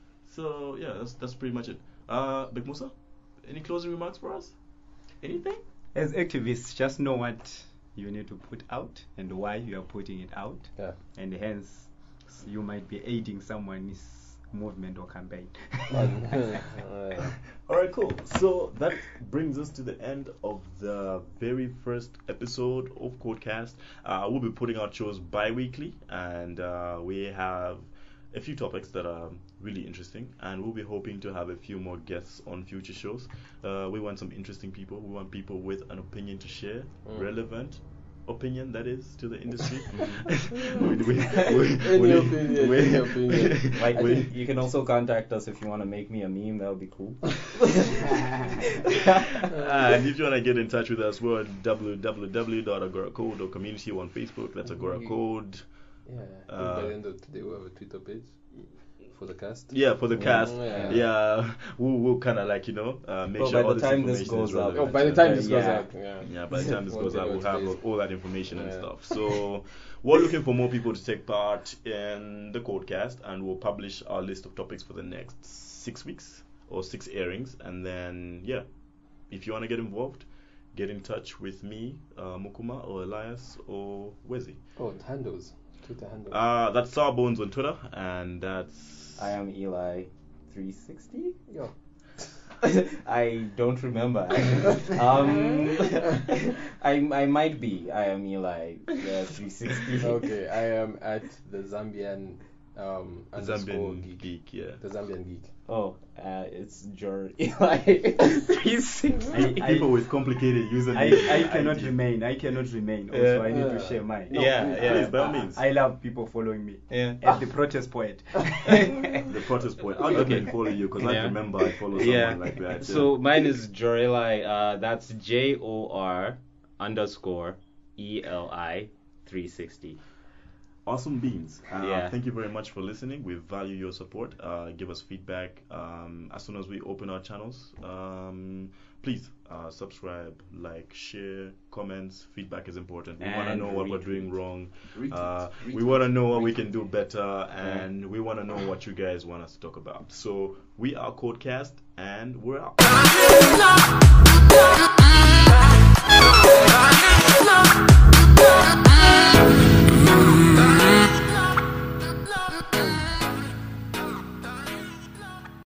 So yeah, that's that's pretty much it. Uh, Big Musa, any closing remarks for us? Anything? As activists, just know what you need to put out and why you are putting it out, Yeah. and hence you might be aiding someone's movement or campaign. Uh, All right, cool. So that brings us to the end of the very first episode of Codecast. Uh, we'll be putting out shows bi-weekly, and uh, we have a few topics that are really interesting, and we'll be hoping to have a few more guests on future shows. Uh, we want some interesting people. We want people with an opinion to share, Mm. relevant opinion, that is, to the industry. Any opinion, any opinion. Like, we- you, you can also contact us if you want to make me a meme. That would be cool. And if you want to get in touch with us, we're at w w w dot agora code or community on Facebook. That's Agora Code. Yeah. Uh, By the end of today, we'll have a Twitter page for the cast. Yeah, for the Yeah. cast. Yeah. Yeah, we'll, we'll kind of like, you know, uh, make Well, sure by all the this time this information is goes out- Oh, relevant. by the time Yeah. this goes Yeah. out, yeah. Yeah, by the time this One goes thing out, we'll about have today's- all that information and Yeah. stuff. So we're looking for more people to take part in the Codecast, and we'll publish our list of topics for the next six weeks or six airings. And then, yeah, if you want to get involved, get in touch with me, uh, Mukuma, or Elias, or Wezi. Oh, handles. Twitter handles. Uh, that's Sawbones on Twitter, and that's... I am Eli three sixty. Yo. I don't remember. um, I I might be. I am Eli uh, three sixty. Okay, I am at the Zambian um underscore Zambian geek. geek, yeah. The Zambian geek. Oh, uh, it's Jor Eli three sixty. I- I- People with complicated usernames. I, I and cannot I D. remain. I cannot remain. Also, Yeah. I need Yeah. to share mine. No, Yeah, please, yeah. Please, by all means. I love people following me. Yeah. As the protest poet. The protest point. I'll Okay. okay. follow you because I Yeah. remember I follow someone Yeah. like that. So mine is Joreli. Uh, that's J O R underscore E L I three sixty. Awesome beans. Uh, Yeah. Thank you very much for listening. We value your support. Uh, give us feedback um, as soon as we open our channels. Um, please uh, subscribe, like, share, comments. Feedback is important. We want to And know what we're retweet. doing wrong. Retweet, Uh, we retweet, want to know what we retweet. can do better, and we want to know what you guys want us to talk about. So we are Codecast, and we're out.